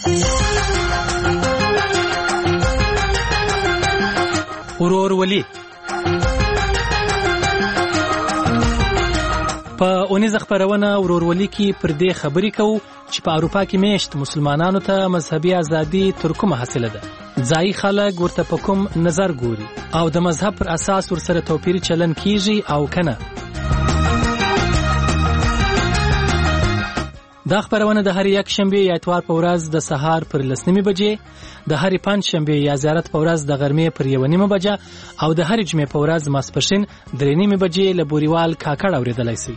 Speaker 21: ورورولي په اونیزه خبرونه ورورولي کې پر دې خبرې کوو چې په اروپا کې میشت مسلمانانو ته مذهبي ازادي تر کومه حاصله ده. ځایي خلک ورته په کوم نظر ګوري او د مذهب پر اساس ورسره توپیري چلن کیږي او کنه. دا خبرونه د هر یک شنبه یا اتوار په ورځ د سهار پر 9:30 بجې، د هر پنځ شنبه یا زیارت په ورځ د غرمې پر 1:30 بجې او د هر جمعې په ورځ ماسپښین 3:30 بجې له بوريوال کاکړ اوریدلای شي.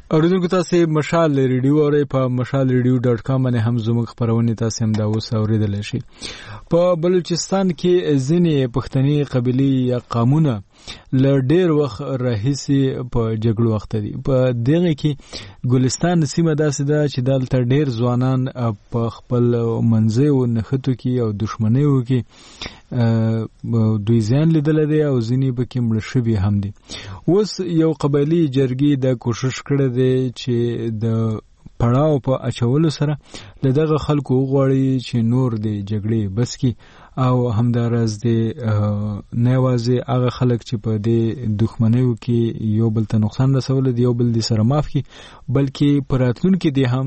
Speaker 1: اوریدونکو تاسو مشال ریډیو اورئ په mashalradio.com باندې هم زموږ خبرونه تاسو هم دا اوس اوریدل شي. په بلوچستان کې ځینې پښتني قبيلې یا قومونه ل ډېر وخت راهیسي په جګړو وخت دي. په دغه کې ګلستان سیمه داسې ده چې دلته ډېر ځوانان په خپل منځي او نخټو کې او دښمنیو کې دوی ځان لیدل دي او ځینې به کې مړ شوي هم دي. اوس یو قبایلی جرګې د کوشش کړې ده چې د پړاو په اچولو سره له دغه خلکو وغواړي چې نور د جګړې بس کی او همدارز د نوازي هغه خلک چې په دې دښمنیو کې یو بل ته نقصان رسول دي یو بل دي سره معاف کی بلکې پراتلونکو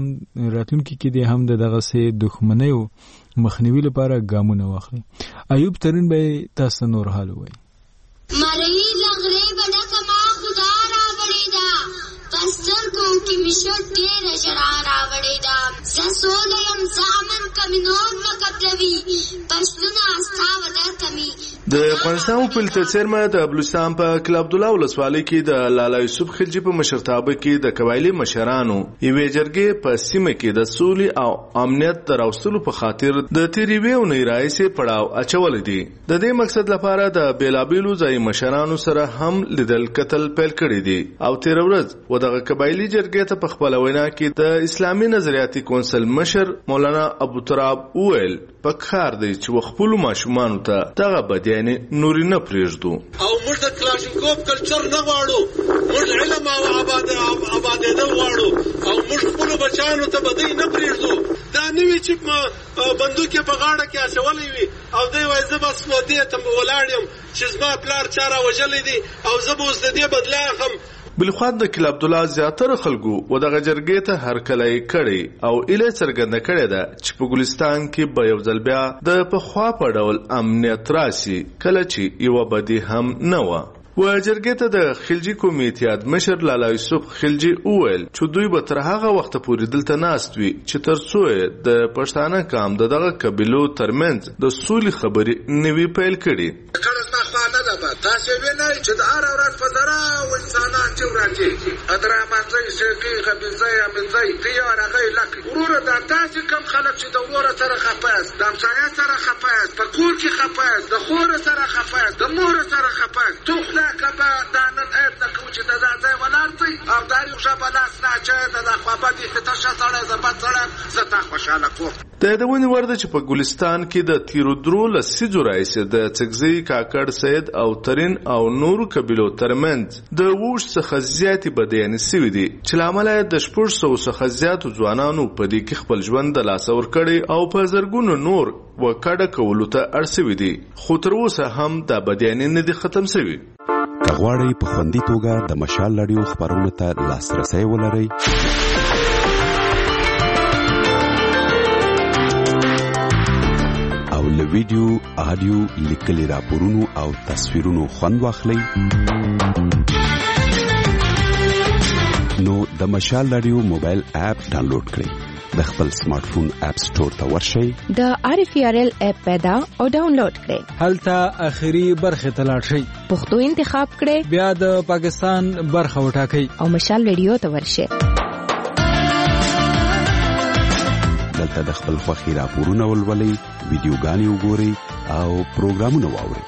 Speaker 1: کې دي هم دغه سه دښمنیو مخنیوي لپاره ګامونه واخلي. ایوب ترين به تاسو نور حال وای
Speaker 4: مری لغری بڑا کما خدا را وړی دا پستر کو کی مشو ډیر شرار وړی دا زسولم زامن کمنور وکټوي پښتون استا ودر کمی
Speaker 22: د افغانستان په تلڅرمه د بلوچستان په کلب عبدالله ولسوالۍ کې د لالا یوسف خلجی په مشرتابه کې د قبایلی مشرانو یوې جرګې په سیمه کې د سولې او امنیت تراوستلو په خاطر د تیریوي او نایرایسي پړاو اچول دي. د دې مقصد لپاره د بیلابیلو ځای مشرانو سره هم لیدل کتل پیل کړی دي او تیر ورځ و دغه قبایلی جرګې ته په خپل وینا کې د اسلامي نظریاتي کونسل مشر مولانا ابو تراب ویل پکار دی چې خپل ماشومان ته دغه بدیانه نوري نه پریږدو
Speaker 23: او موږ د کلاشینکوف کلچر نه غواړو موږ علم او آباده نه غواړو او موږ خپل بچانو ته بدی نه پریږدو دا نوی چې بندوق په غاړه کې اچولې وي او دوی وایي زه بس ودې ته ولاړم چې زما پلار چاره وجلې دي او زه به اوس د دې بدلا اخم.
Speaker 22: بلخوا د کلب عبدالله زیاتره خلکو و دغه جرګې ته هرکلی کړي او اله څرګنده کړې ده چې په ګلستان کې به یو ځل بیا د پخوا په ډول امنیت راسي کله چې یو بدی هم نه و. و جرګې ته د خلجی قومي اتحاد مشر لالا یوسف خلجی وویل چې دوی به تر هغه وخت پورې دلته ناست وي چې تر څو د پښتانه قام دغه قبیلو ترمنځ د سولې خبرې نوي پیل کړي.
Speaker 23: تاسو وینئ چې د هر ورځ په زرا او انسانان چې ورځي ادرامانځي شګي غبيځي امنځي تیار هغه لک ورور د تاسو کم خلک چې د ورور سره خپاس د امسایه سره خپاس په کور کې خپاس د خور سره خپاس د مور سره خپاس تو خلا کبا دانن اټ د کوچ د ځای ولارتي او د یو شپلاس نه چې د خپابدي فتشه سره زبات سره زتا خوشاله کو
Speaker 22: د دونی ورده چې په ګلستان کې د تیرو درو لسیجو رئیس د څګزي کاکړ سید او ترين او نورو قبیلو ترمنځ د ووش څخه زیاتې بدیانې سوي دي چې لامل د 400 څخه زیاتو ځوانانو په دې کې خپل ژوند د لاس ور کړی او په زرګونو نور وکړه کولو ته ارسوي دي خو تر اوسه هم د بدیانې نه دي ختم سوي.
Speaker 12: کغواړی په خوندي توګه د مشال رادیو خبرونو ته لاسرسي ولرئ له ویډیو آډیو لیکلي راپورونو او تصویرونو خوند واخلئ نو د مشال رادیو موبایل اپ ډاونلوډ کړئ د خپل سمارټ فون اپ سٹور ته ورشئ
Speaker 19: د RFRL اپ پیدا او ډاونلوډ کړئ
Speaker 1: هلته اخري برخه ته لاړ شئ
Speaker 19: پښتو انتخاب کړئ
Speaker 1: بیا د پاکستان برخه وټاکئ
Speaker 19: او مشال رادیو ته ورشئ
Speaker 12: دلته د خپل خوښي راپورونه ولولئ ویډیوګانې وګورئ او پروګرامونه واورئ.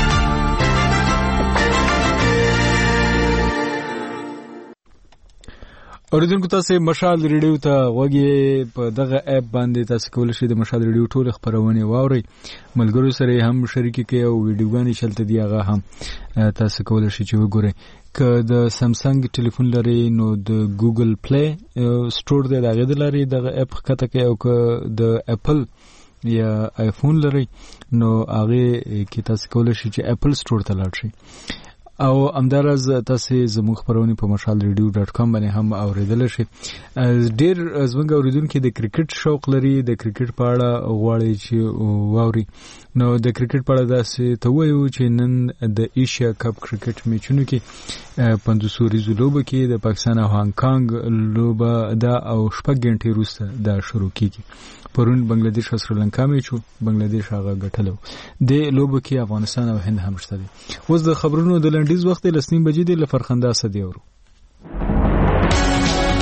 Speaker 1: اوریدونکو تاسو مشال ریډیو ته وګورئ په دغه اپ باندې تاسو کولای شئ د مشال ریډیو ټول خبرونه واورئ ملګرو سره هم شریک کړئ او ویډیوګانې شلته دی هغه هم تاسو کولای شئ چې وګورئ. که د سامسنګ ټلیفون لري نو د ګوګل پلی سٹور دی دغه لري دغه اپ کته کې او که د اپل یا آیفون لري نو هغه کې تاسو کولای شئ چې اپل سٹور ته لاړ شئ او امدارز تاسو زموږ خبرونه په mashalradio.com باندې هم اوریدل شئ. ډیر زموږ اوریدونکو د کرکټ شوق لري د کرکټ په اړه غواړي چې واوري نو د کرکټ په اړه داسې ته وایو چې نن د ایشیا کپ کرکټ میچونو کې 500 ریزو لوبه کې د پاکستان او هانګ کانګ لوبه دا او شپږ غنټې وروسته دا شروع کیږي. پرون بنگلاديش او سریلانکا میچو بنگلاديش هغه ګټلو د لوبه کې افغانستان او هند هم شته دي. اوس د خبرونو د لنډیز وخت لسنیم بجې د لفرخنده سدي اورو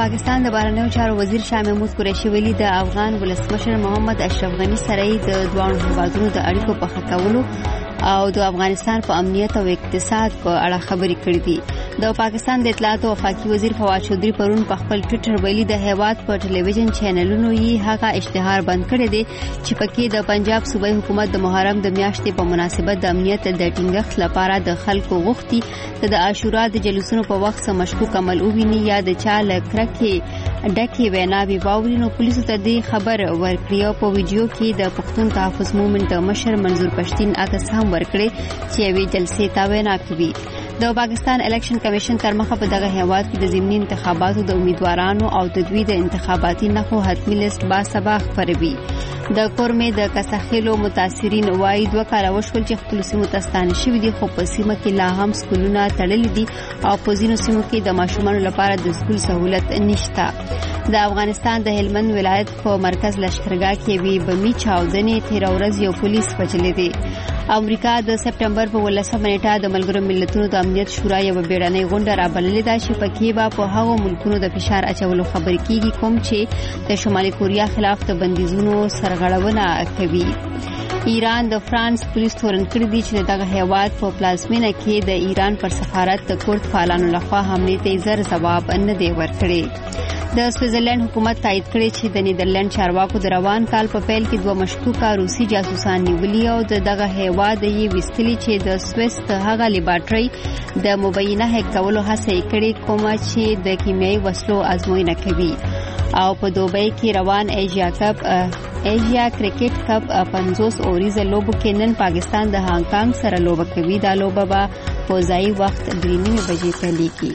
Speaker 2: پاکستان د بهرنیو چارو وزیر شاه محمود قریشي ویلي د افغان ولسمشر محمد اشرف غني سره د دوه هیوادونو د اړیکو په ښه کولو او د افغانستان په امنیت او اقتصاد په اړه خبرې کړې دي. د پاکستان د اطلاعات او وفاقي وزیر فواد چودھری پرون په خپل ټوئیټر ویلي د هیواد په ټلویزیون چینلونو یې هغه اشتهار بند کړی دی چې پکې د پنجاب صوبایي حکومت د محرم د میاشتې په مناسبت د امنیت د ټینګښت لپاره د خلکو غوښتي د عاشورا د جلوسونو په وخت سم مشکوک عمل وویني یا د چا لکرکې ډکې ویناوي واوري. نو پولیسو ته دې خبر ورکړی او په ویډیو کې د پښتون تحفظ مومنت د مشر منظور پښتين عکس هم ورکړي چې یوې جلسې ته وینا کوي. د پاکستان الیکشن کمیشن تر مخه په دغه هیواد کې د ضمني انتخاباتو د امیدوارانو او د دوی د انتخاباتي نښو حتمی لیست با سبا خپروي. د کورمې د کسخېلو متاثرین وایي 2 کاله وشول چې خپل سیمو ته ستانه شوي دي خو په سیمه کې لا هم سکولونه تړلي دي او په ځینو سیمو کې د ماشومانو لپاره د سکول سہولت نشته. د افغانستان د هلمند ولایت په مرکز لشکرګاه کې وی بمی چاودنې تیر ورځ یو پولیس وژلې دي. امریکا د سپټمبر په 18 نیټه د ملګرو ملتونو د امنیت شورا یو بیړنۍ غونډه رابللې ده چې پکې به په هغو ملکونو د فشار اچولو خبرې کیږي کوم چې د شمالي کوریا خلاف د بندیزونو سرغړونه کوي. ایران د فرانس پولیس تورن کړی دی چې دغه هیواد په پلازمینه کې د ایران پر سفارت د کورد فعالانو لخوا حمله ته زر جواب نه دی ورکړی. د سویټزرلند حکومت تایید کړی چې د نیدرلند چارواکو د روان کال په پیل کې 2 مشکوکه روسي جاسوسان نیولي او دغه هیواد یې وستلی چې د سویس د هغه لیبارټري د مبینه هک کولو هڅه کړې کومه چې د کیمیاوي وسلو ازموینه کوي. او په دوبۍ کې روان ایشیا کرکټ کپ 50 اوریزه لوبو کې نن پاکستان د هانګ کانګ سره لوبه کوي. دا لوبه به په ځای وخت 3:30 بجې پیلېږي.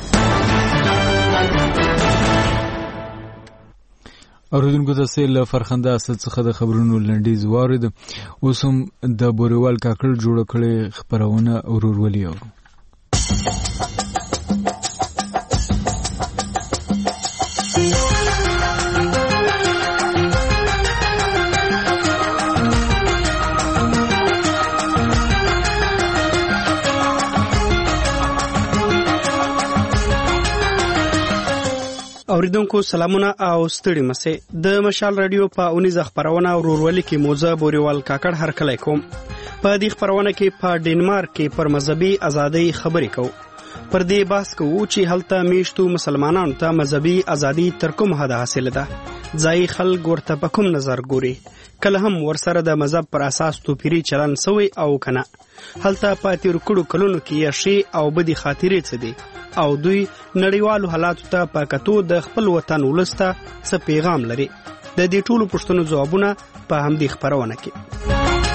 Speaker 1: اوریدونکو تاسو له فرخنده اسد څخه د خبرونو لنډیز وارد اوس هم د بوریوال کاکړ جوړ کړي خبرونه ورورولي اورو.
Speaker 8: اوریدونکو سلامونه او ستړي مشه د مشال رادیو په 19 خبرونه ورورولي کې موزه بوریوال کاکړ هر کله کوم. په دې خبرونه کې په ډنمارک کې پر مذهبي ازادۍ خبرې کوو. پر دې بحث کوو چې هلته میشتو مسلمانانو ته مذهبي ازادي تر کوم حد حاصل ده. ځای خلک ورته په کوم نظر ګوري. کله هم ورسره د مذهب پر اساس توپیری چلن سوی او کنه. هلته په تیر کړو کلونو کې شی او بدی خاطرې څه دي او دوی نړیوالو حالاتو ته په کتو د خپل وطن ولسته څه پیغام لري. د دې ټولو پوښتنو ځوابونه په همدې خبرونه کې.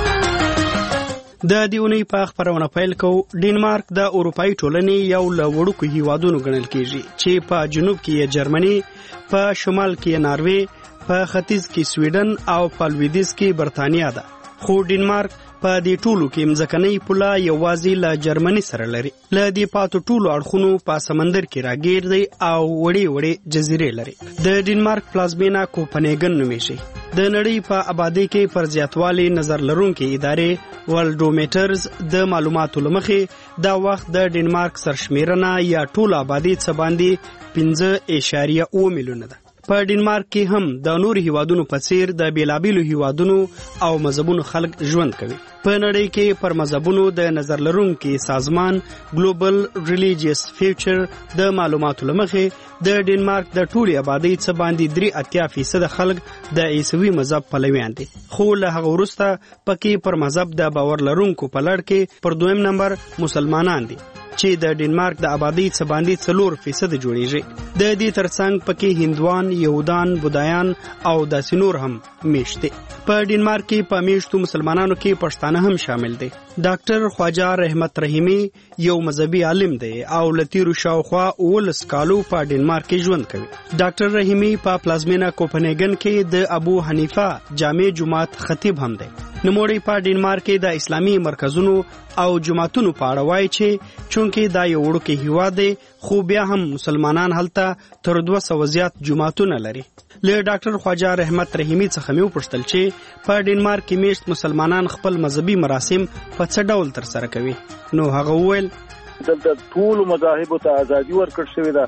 Speaker 8: د دیونی په خبرونه پیل کو. ډنمارک د اروپאי ټولنې یو له وړوکو هیوادونو ګڼل کیږي چې په جنوب کې جرمني، په شمال کې ناروې، په ختیځ کې سویډن او په لویدیځ کې برتانیا ده. خو ډنمارک په دې ټولو کې مځکنۍ پوله یوازې له جرمني سره لري. له دې پاتو ټولو اړخونو په سمندر کې راګیر دی او وړې وړې جزیرې لري. د ډنمارک پلازمینه کوپنهاګن نومیږي. د نړۍ په آبادی کې پر زیاتوالي نظر لرونکي ادارې ورلډومیټرز د معلوماتو لمخې دا وخت د ډنمارک سرشمیرنه یا ټول آبادی څخه باندې 5.9 میلیونه ده. په ډنمارک کې هم د نور هیوادونو په څیر د بیلابیلو هیوادونو او مذهبونو خلک ژوند کوي. په نړۍ کې پر مذهبونو د نظر لرونکي سازمان ګلوبل ریلیجیس فیوچر د معلوماتو لمخې د ډنمارک د ټولي آبادی څخه باندې 83% خلک د عیسوي مذهب پلویان دي. خو له هغه وروسته پکې پر مذهب د باور لرونکو په لړ کې پر 2م نمبر مسلمانان دي چې د ډنمارک د آبادی څخه باندې 4% جوړیږي. د دې ترڅنګ پکې هندوان، یهودان، بودایان او داسې نور هم میشته. په ډنمارک کې په میشتو مسلمانانو کې پښتانه هم شامل دي. ډاکټر خواجه رحمت رحیمی یو مذهبي عالم دی او لتیرو شاوخوا 19 کالو په ډنمارک کې ژوند کوي. ډاکټر رحیمی په پلازمینه کوپنهاګن کې د ابو حنیفه جامع جماعت خطیب هم دی. نوموړی په ډنمارک کې د اسلامي مرکزونو او جماعتونو په اړه وایي چې چونکې دا یو وړوکی هیواد دی خو بیا هم مسلمانان هلته تر 200 زیات جماعتونه لري. له ډاکټر خواجه رحمت رحیمی څخه مې وپوښتل چې په ډنمارک کې میشت مسلمانان خپل مذهبي مراسم په څه ډول ترسره کوي. نو هغه وویل
Speaker 7: د ټول مذاهب ته ازادي ورکړل شوې ده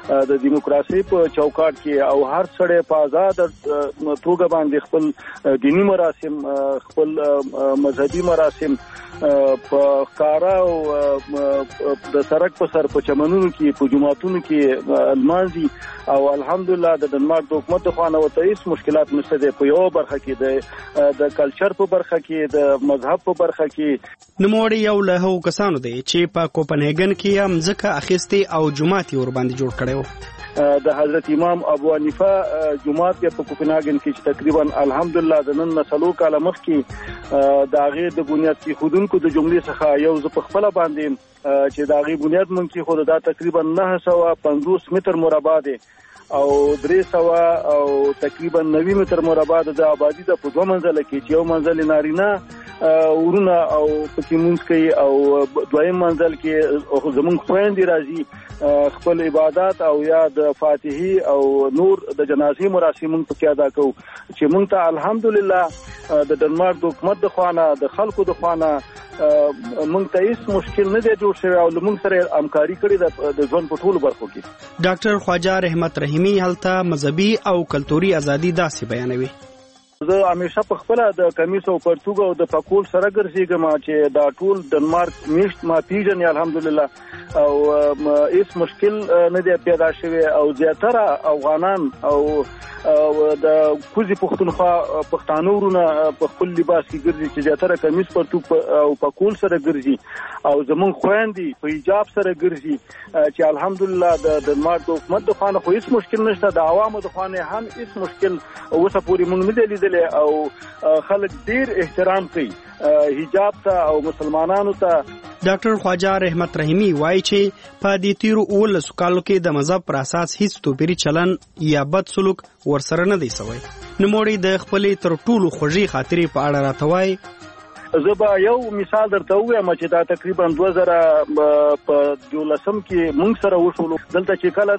Speaker 7: د دیموکراسي په چوکاټ کې او هر سړی په آزاد توګه باندې خپل دینی مراسم خپل مذهبي مراسم په ښکارا او د سړک په سر په چمنونو کې په جماعتونو کې المانځي او الحمدلله د ډنمارک د حکومت خوا نه ورته هیڅ مشکلات نشته دی په یو برخه کې د کلچر په برخه کې د مذهب په برخه کې
Speaker 8: نوموړی یو له هغو کسانو دی چې په کوپنهاګن کې هم ځکه اخیستي او جماعت ور باندې جوړ کړی و
Speaker 7: د حضرت امام ابو حنیفه جماعت په کوپنهاګن کې چې تقریبا الحمدلله د نن نسلو کاله مخکې د هغه د بنیاد کې خودونکو د جملې څخه یو ز په خپل باندې چې د هغه بنیاد مونږ کې خود دا تقریبا 950 متر مربع دی او 300 او تقریبا 90 متر مربع د آبادی د په دوه منزله کې چې یو منزل نارینه ورونه او پکې مونږ کوي او دویم منزل کې زمونږ خويندې راځي خپل عبادت او یا د فاتحي او نور د جنازي مراسم پکې ادا کوو چې مونږ ته الحمدلله د ډنمارک د حکومت د خوانه د خلکو د خوانه مونږ ته هیڅ مشکل نه دی جوړ شوی او مونږ سره همکاري کړې د ژوند په ټولو برخو کې
Speaker 8: ډاکټر خواجه رحمت رحیمی هلته مذهبي او کلتوري ازادي داسې بیانوي
Speaker 7: زه همیشه په خپل د کمیس او پرتګ او د پکول سره ګرځېږم چې دا ټول ډنمارک میشت ما پیژنې الحمدلله او هیڅ مشکل نه دی پیدا شوی او زیاتره افغانان او د کوزي پښتونخوا پښتانه ورونه په خپل لباس کې ګرځي چې زیاتره کمیس پرتګ او پکول سره ګرځي او زمون خويندې په حجاب سره ګرځي چې الحمدلله د ډنمارک حکومت د خوانه خو هیڅ مشکل نشته د عوامو د خوانه هم هیڅ مشکل اوسه پوری مونږ نه لیدل او خلک ډیر احترام کوي حجاب ته او مسلمانانو ته
Speaker 8: ډاکټر خواجه رحمت رحیمی وایي چې په دې تیرو 19 کالو کې د مذهب پر اساس هیڅ توپیری چلن یا بد سلوک ورسره نه دی شوی نوموړی د خپلې تر ټولو خوږې خاطرې په اړه راته وایي
Speaker 7: زه به یو مثال درته ووایم چې دا تقریبا 2000 په 12 کې مونږ سره وشولو دلته چې کله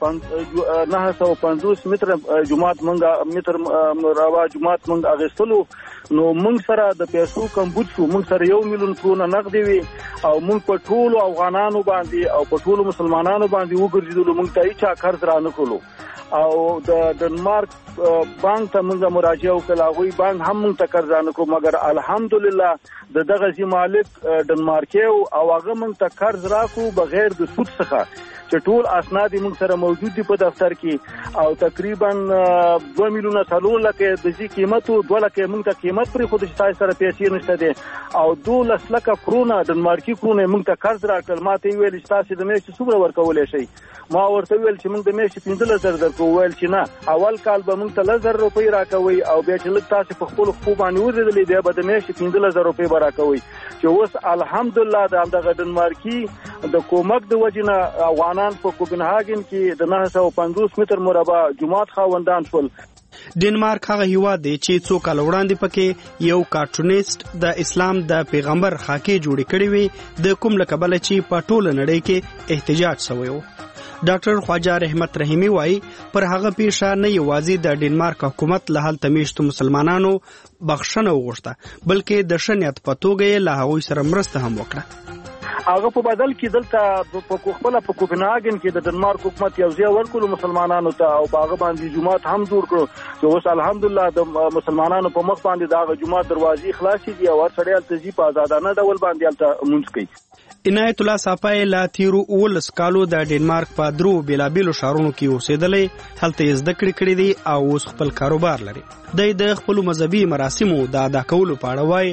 Speaker 7: دغه 950 متر جماعت مونږ مربع جماعت مونږ اغستلو نو مونږ سره د پیسو کمبود شو مونږ سره 1 میلیون کرونه نقد وي او مونږ په ټولو افغانانو باندې او په ټولو مسلمانانو باندې وګرځیدلو مونږ ته هیڅ قرض را نه کولو او د ډنمارک بانک ته موږ مراجعه وکړه غوي بانک هم موږ ته قرض نه کو مګر الحمدلله دغه زی مالک ډنمارکي او هغه موږ ته قرض راکو بغیر د سود څخه چې ټول اسناد موږ سره موجود دي په دفتر کې او تقریبا 2 میلیونه څلور لکه د دې قیمت 2 لکه موږ ته قیمت پر خود شتای سره پیسې نشته دي او 2 لکه کرونه ډنمارکي کرونه موږ ته قرض راکړل ماته ویل چې تاسو د میاشتې څومره ورکولای شئ ما ورته ویل چې موږ د میاشتې 15000 درکو ویل چې نه اول کال به موږ ته 1000 روپۍ راکوي او بیا چې لږ تاسو په خپل خو باندې ورزیدلې بیا به د میاشتې 15000 روپۍ راکوي چې اوس الحمدلله د ډنمارکي د کومک د وجنه افغانان په کوپنهاګن کې د 950 متر مربع جماعت خاوندان شول
Speaker 8: ډنمارک هغه هیواد دی چې څو کال وړاندې پکې یو کارټونیست د اسلام د پیغمبر خاکې جوړې کړې وي د کوم لقبله چې په ټوله نړۍ کې احتجاج شوی و ډاکټر خواجه رحمت رحیمی وایي پر هغه پیښه نه یوازې د ډنمارک حکومت له هلته میشتو مسلمانانو بخښنه وغوښته بلکې د ښه نیت په توګه یې له هغوی سره مرسته هم وکړه
Speaker 7: هغه په بدل کې دلته په خپل په کوپنهاګن کې د ډنمارک حکومت یو ځای ورکول مسلمانانو ته او هغه باندې جماعت هم جوړ کړو چې اوس الحمدلله د مسلمانانو په مخ باندې دا جماعت دروازې خلاصې دي او سړی التزی په آزادانه ډول باندې الته مونږ کوي
Speaker 8: عنایت الله صافی لا تیرو 19 کالو د ډنمارک په درو بیلابیلو ښارونو کې اوسېدلی هلته یې زده کړې دي او اوس خپل کاروبار لري د خپلو مذهبي مراسمو د ادا کولو په اړه وایي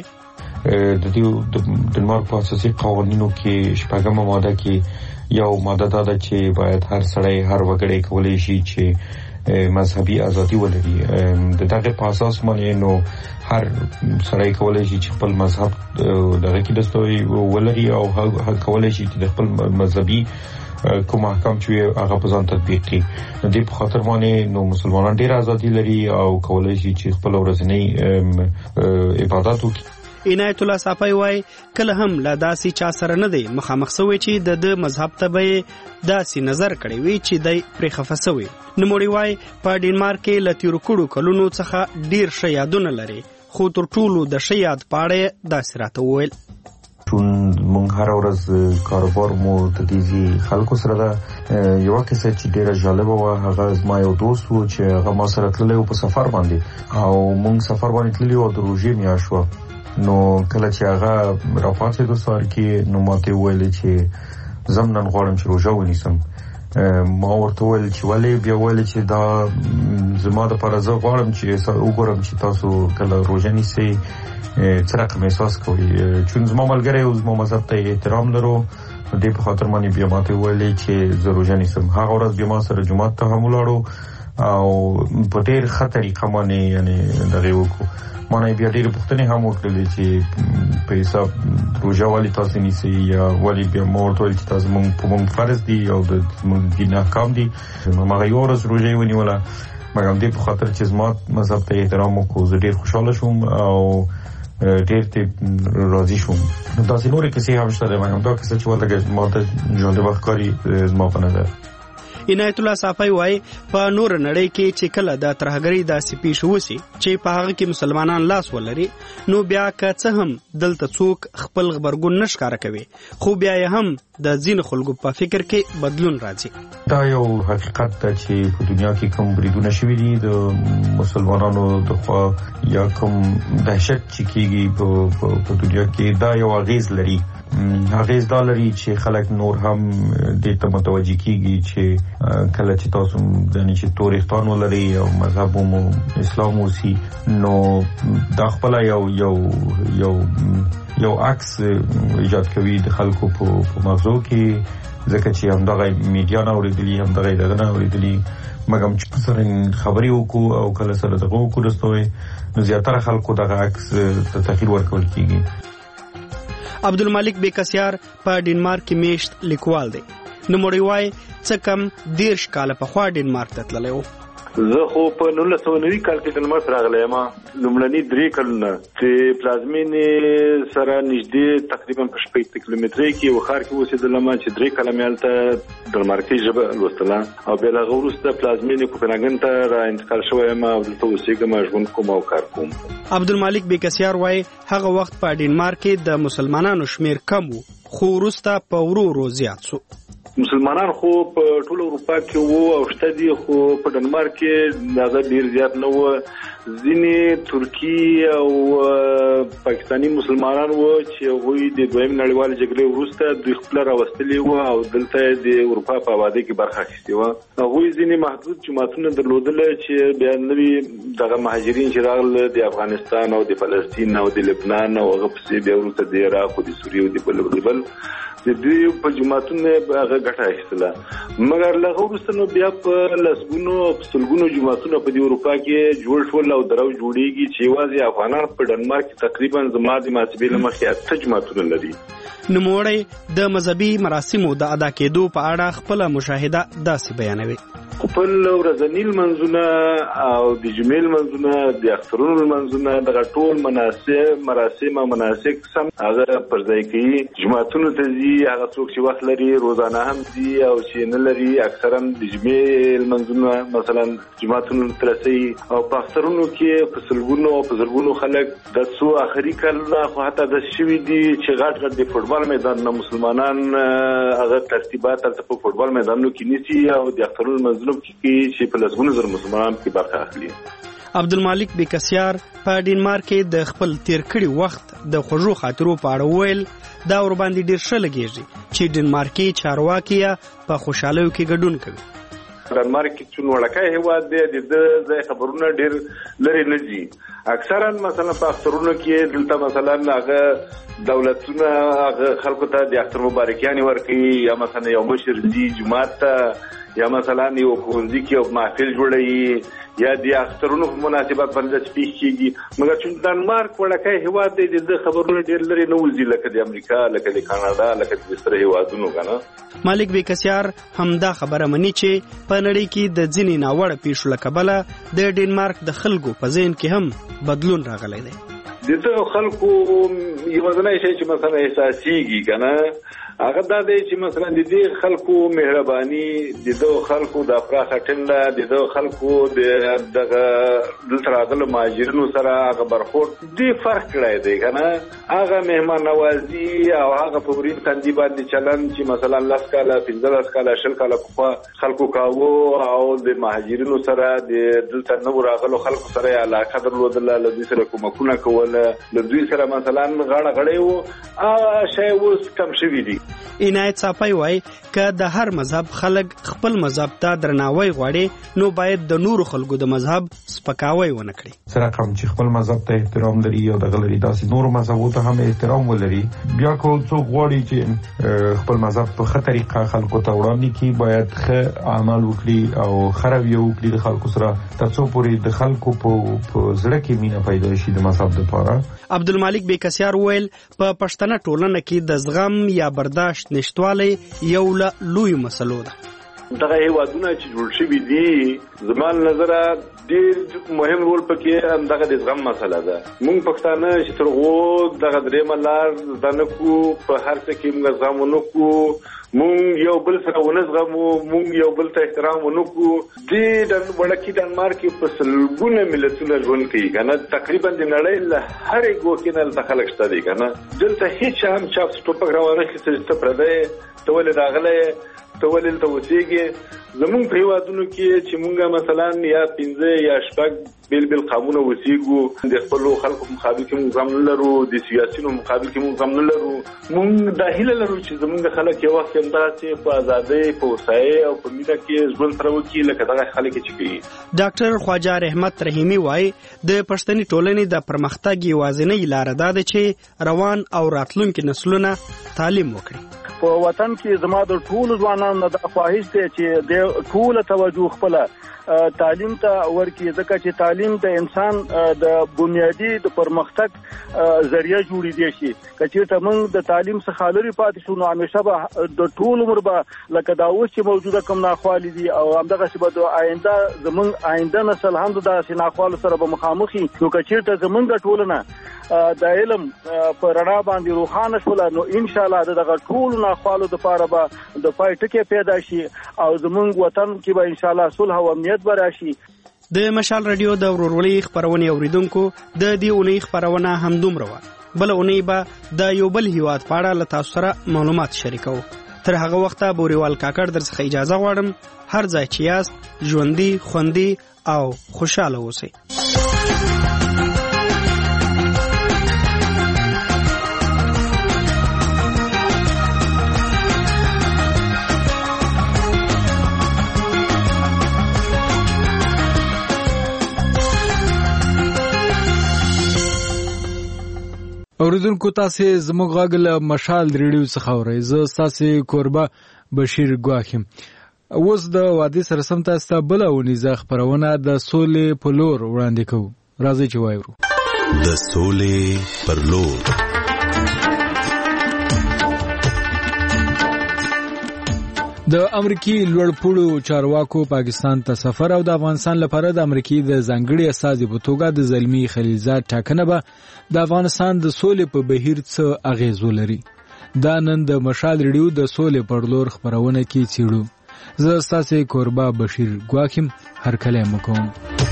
Speaker 5: د ډنمارک په اساسي قوانینو کې شپږمه ماده کې یو ماده دا ده چې باید هر سړی هر وګړی کولی شي چې مذهبي ازادي ولري د دغه په اساس باندې نو هر سړی کولی شي چې خپل مذهب دغه کې دستوي ولري او کولی شي چې د خپل مذهبي کوم احکام چې هغه په ځان تطبیق کړي د دې په خاطر باندې نو مسلمانان ډېر ازادي لري او کولی شي چې خپل ورځنی عبادت وکړي
Speaker 8: عنایت الله صافی وای کله هم لا داسي چا سره نه دی مخامخ سوی چې د مذهب ته به داسي نظر کړی وي چې دی پرې خفه سوی نوموړی وای په ډنمارک کې له تیرو کړو کلونو څخه ډیر ښه یادونه لري خو تر ټولو د ښه یاد پاړه داسې راته وویل
Speaker 5: مونږ هر ورځ کاروبار مو د دې خلکو سره یو کیسه چې ډیره جالبه و. هغه زما یو دوست و چې هغه ما سره تللی په سفر باندې او مونږ سفر باندې تللی و د روژې میاشت وه. نو کله چې هغه راپاتې د سهار کې نو ماته وویل چې زم نن غواړم چې روژه ونیسم. ما ورته وویل چې ولې؟ بیا وویل چې دا زما دپاره زه غواړم چې وګورم چې تاسو کله روژه نیسئ څه رقم احساس کوئ. چون زما ملګری او زما مذهب ته احترام لرو دې په خاطر باندې بیا ماته وویل چې زه روژه نیسم. هغه ورځ بیا ما سره جومات ته هم ولاړو او په ډېر ښه طریقه باندې یعنې دغې وکړو. ما نه بیا ډېرې پوښتنې هم وکړلې چې په حساب روژه ولې تاسې نیسئ یا ولې. بیا ما ورته ویل چې تاسو په مونږ فرض دي او زموږ دین احکام دي. هماغه یوه ورځ روژه یې ونیوله مګر دې په خاطر چې زما مذهب ته احترام وکړو زه ډېر خوشحاله شوم او ډېر راضي شوم. داسې نورې کیسې هم شته دی مګر دا کیسه چې ولته ما ته جالبه ښکاري زما په نظر.
Speaker 8: عنایت الله صافی وایي په نور نړۍ کې چې کله د ترهګرۍ داسې پیښ وشي چې په هغه کې مسلمانان لاس ولري نو بیا که څه هم دلته څوک خپل غبرګون نه ښکاره کوي خو بیا یې هم د ځینو خلکو په فکر کې بدلون راځي.
Speaker 5: دا یو حقیقت ده چې په دنیا کې کوم بریدونه شوي دي د مسلمانانو د خوا یا کوم دهشت چې کېږي په دنیا کې دا یو اغیز لري. اغیز دا لري چې خلک نور هم دې ته متوجه کېږي چې کله چې تاسو دني چې تور اختان ولري او مذهب مو اسلام اوسي نو دا خپل یو عکس ایجاد کوي د خلکو په مغزو کې ځکه چې همدغه میډیا نه اورېدلي همدغه دغه نه اورېدلي مګر چې سره خبرې وکړو او کله سره دغه وکړو رسوي نو زیاتره خلکو دغه عکس ته تغییر ورکول کېږي.
Speaker 8: عبدالمالک بیکسیار په ډنمارک کې میشت لیکوال دی. نوموړی وایي څه کم 10 کاله پخوا ډنمارک ته تللی و.
Speaker 11: زه خو په 1990 کال کې ډنمارک راغلی یم. لومړني 3 کلونه چې پلازمینې سره نږدې تقریبا په 8 کیلومترۍ کې یو ښار کې اوسېدلم چې 3 کاله مې هلته ډنمارکي ژبه لوستله او بیا له هغه وروسته پلازمینې کوپنهاګن ته را انتقال شوی یم او دلته اوسېږم ژوند کوم او کار کوم.
Speaker 8: عبدالمالک بیکسیار وایي هغه وخت په ډنمارک کې د مسلمانانو شمیر کم و خو وروسته په ورو ورو زیات شو.
Speaker 11: مسلمانان خو په ټول اروپا کې وو او شته دي خو په ډنمارک کې هغه ډیر زیات نه وو. ځینې ترکی او پاکستانی مسلمانان وو چې هغوی د دویم نړیوالې جګړې وروسته دوی خپله راوستلي وو او دلته د اروپا په آبادۍ کې برخه اخیستې وه. هغوی ځینې محدود جماعتونه درلودله چې بیا نوي دغه مهاجرین چې راغله د افغانستان او د فلسطین او د لبنان او هغه پسې بیا وروسته د عراق او د سوریې او د بل د دوی په جماعتونه هغه ګټه اخیستله مګر له هغه وروسته نو بیا په لسګونو او په سلګونو جماعتونه په دې اروپا کې جوړ شول او درو جوړیږي چې یوازې افغانان په ډنمارک کې تقریبا زما د محاسبې له مخې 8 جماعتونه لري.
Speaker 8: نوموړی د مذهبي مراسمو د ادا کېدو په اړه خپله مشاهده داسې بیانوي.
Speaker 11: خپل ورځني لمنځونه او د جمعې لمنځونه د اخترونو لمنځونه دغه ټول مراسم او مناسک سم هغه پر ځای کوي. جماعتونو ته ځي هغه څوک چې وخت لري روزانه هم ځي او چې نه لري اکثرا د جمعې لمنځونه مثلا جماعتونو ته رسي او په اخترونو کې په سلګونو او په زرګونو خلک د څو اخري کلونه خو حتی د شوي دي چې غټ د فوټبال میدان نه مسلمانان هغه ترتیبات تل په فوټبال میدانونو کې نیسي او د اخترونو لمنځونه چې په لسګونو زره مسلمانان کې برخه اخلي.
Speaker 8: عبدالمالک بیکسیار په ډنمارک کې د خپل تیر کړي وخت د خوږو خاطرو په اړه ویل دا ورباندې ډیر ښه لګیږي چې ډنمارکي چارواکي په خوشحالیو کې ګډون کوي.
Speaker 11: ډنمارک کې څو وړکای هیواد دی د خبرونه ډیر لري نه دي. اکثرا مثلا په اخترونو کې دلته مثلا هغه دولتونه هغه خلکو ته د اختر مبارکیانې ورکوي یا مثلا یو مشر دی جماعت ته یا مثلا یو ښوونځي کې یو محفل جوړوي یا د اخترونو په مناسبت باندې سپیښ کېږي مګر چې ډنمارک وړکای هیواد دی د خبرونه ډېر لرې نه وځي لکه د امریکا لکه د کاناډا لکه د مصر هیوادونو که نه.
Speaker 8: مالک بیکسیار همدا خبره مني چې په نړۍ کې د ځینې ناوړه پیښو له کبله د ډنمارک د خلکو په ذهن کې هم بدلون راغلی دی.
Speaker 11: د خلکو یوازینی شی چې مثلا احساسېږي که نه هغه دا دی چې مثلا د دې خلکو مهرباني د دغه خلکو د افراخه ټنده د دغه خلکو دغه دلته راغلو مهاجرینو سره هغه برخورد ډېر فرق کړی دی که نه. هغه مهمان نوازي او هغه په ورین تندي باندې چلن چې مثلا 10 کاله 15 کاله 20 کاله پخوا خلکو کاوه او د مهاجرینو سره د دلته نو راغلو خلکو سره علاقه درلودله، له دوی سره کومکونه کوله، له دوی سره مثلا غړی وو، شی اوس کم شوي دي.
Speaker 8: عنایت صافی وایي که د هر مذهب خلک خپل مذهب ته درناوی غواړي نو باید د نورو خلکو د مذهب سپکاوی ونه کړي.
Speaker 5: سره کوم چې خپل مذهب ته احترام لري او د غلري داسې نورو مذهبو ته هم احترام ولري، بیا کو څوک غواړي چې خپل مذهب په ښه طریقه خلکو ته وړاندې کړي، باید ښه اعمال وکړي او ښه رویه وکړي د خلکو سره، تر څو پورې د خلکو په زړه کې مینه پیدا شي د مذهب لپاره.
Speaker 8: عبدالمالک بیکسیار ویل په پښتنه ټولنه کې د زغم یا برداشت نشټوالی یو لوی مسلو ده.
Speaker 11: دغه هیوادونه چې جوړ شوي دي زما له نظره ډېر مهم رول پکې دغه د زغم مسله ده. موږ پښتانه چې تر هغو دغه درېیمه لار زده نه کړو، په هر څه کې موږ زغم ونه کړو، موږ یو بل سره ونه زغمو، موږ یو بل ته احترام ونه کړو. دې وړکي ډنمارک کې په سلګونه ملتونه ژوند کوي که نه، تقریبا د نړۍ له هرې ګوښې نه هلته خلک شته دي که نه. دلته هېڅ چا هم چا ټوپک راوانخیسته چې ته پردی ته ولې راغلی ته ولې دلته اوسېږې. زمونږ په هېوادونو کې چې مونږ مثلا یا 15 یا 6 بیل بیل قومونه اوسېږو، د خپلو خلکو مقابل کې مونږ زغم نه لرو، د سیاسینو مقابل کې مونږ زغم نه لرو. مونږ دا هیله لرو چې زمونږ خلک یو وخت همداسې په ازادۍ، په هوسایۍ او په مینه کې ژوند سره وکړي لکه دغه خلک چې کوي.
Speaker 8: ډاکټر خواجه رحمت رحیمي وایي د پښتني ټولنې د پرمختګ یوازینۍ لاره دا ده چې روان او راتلونکي نسلونه تعلیم وکړي.
Speaker 7: په وطن کې زما د ټولو ځوانانو د خواهش دی چې د ټوله توجه خپله تعلیم ته ورکړي، ځکه چې تعلیم د انسان د بنیادي د پرمختګ ذریعہ جوړېدی شي. که چېرته موږ د تعلیم څخه لرې پاتې شو نو همیشه به د ټول عمر به لکه دا اوس چې موجوده کوم ناخوالې دي او همدغسې به د آینده زموږ آینده نسل هم د داسې ناخوالو سره به مخامخ وي. نو که چېرته زموږ ټولنه د علم په رڼا باندې روښانه شوله نو انشاءالله د دغه ټولو ناخوالو دپاره به د پای ټکی پیدا شي او زموږ وطن کې به انشاءالله صلح او امنیت به راشي.
Speaker 8: د مشال رادیو د ورورولۍ خپرونې اوریدونکو د دې اونۍ خپرونه همدومره وه. بله اونۍ به د یو بل هیواد په اړه له تاسو سره معلومات شریکوو. تر هغه وخته بوریوال کاکړ درڅخه اجازه غواړم. هر ځای چې یاست ژوندي، خوندي او خوشحاله اوسئ.
Speaker 1: اوریدونکو تاسو زموږ غږ له مشال ریډیو څخه اورئ. زه ستاسو کوربه بشیر ګواخ یم. اوس د وادي سره سم تاسو ته بله اونیزه خپرونه د سولې په لور وړاندې کوو. راځئ چې واورو.
Speaker 12: د سولې پر لور.
Speaker 1: د امریکای لوړپوړو چارواکو پاکستان ته سفر او د افغانستان لپاره د امریکای د ځانګړي استازي په توګه د زلمی خلیلزاد ټاکنه به د افغانستان د سولې په بهیر څه اغیز ولري. دا نن د مشال ریډیو د سولې پر لور خپرونه کې څیړو. زه ستاسو کوربه بشیر ګواکم. هر کله مکوم.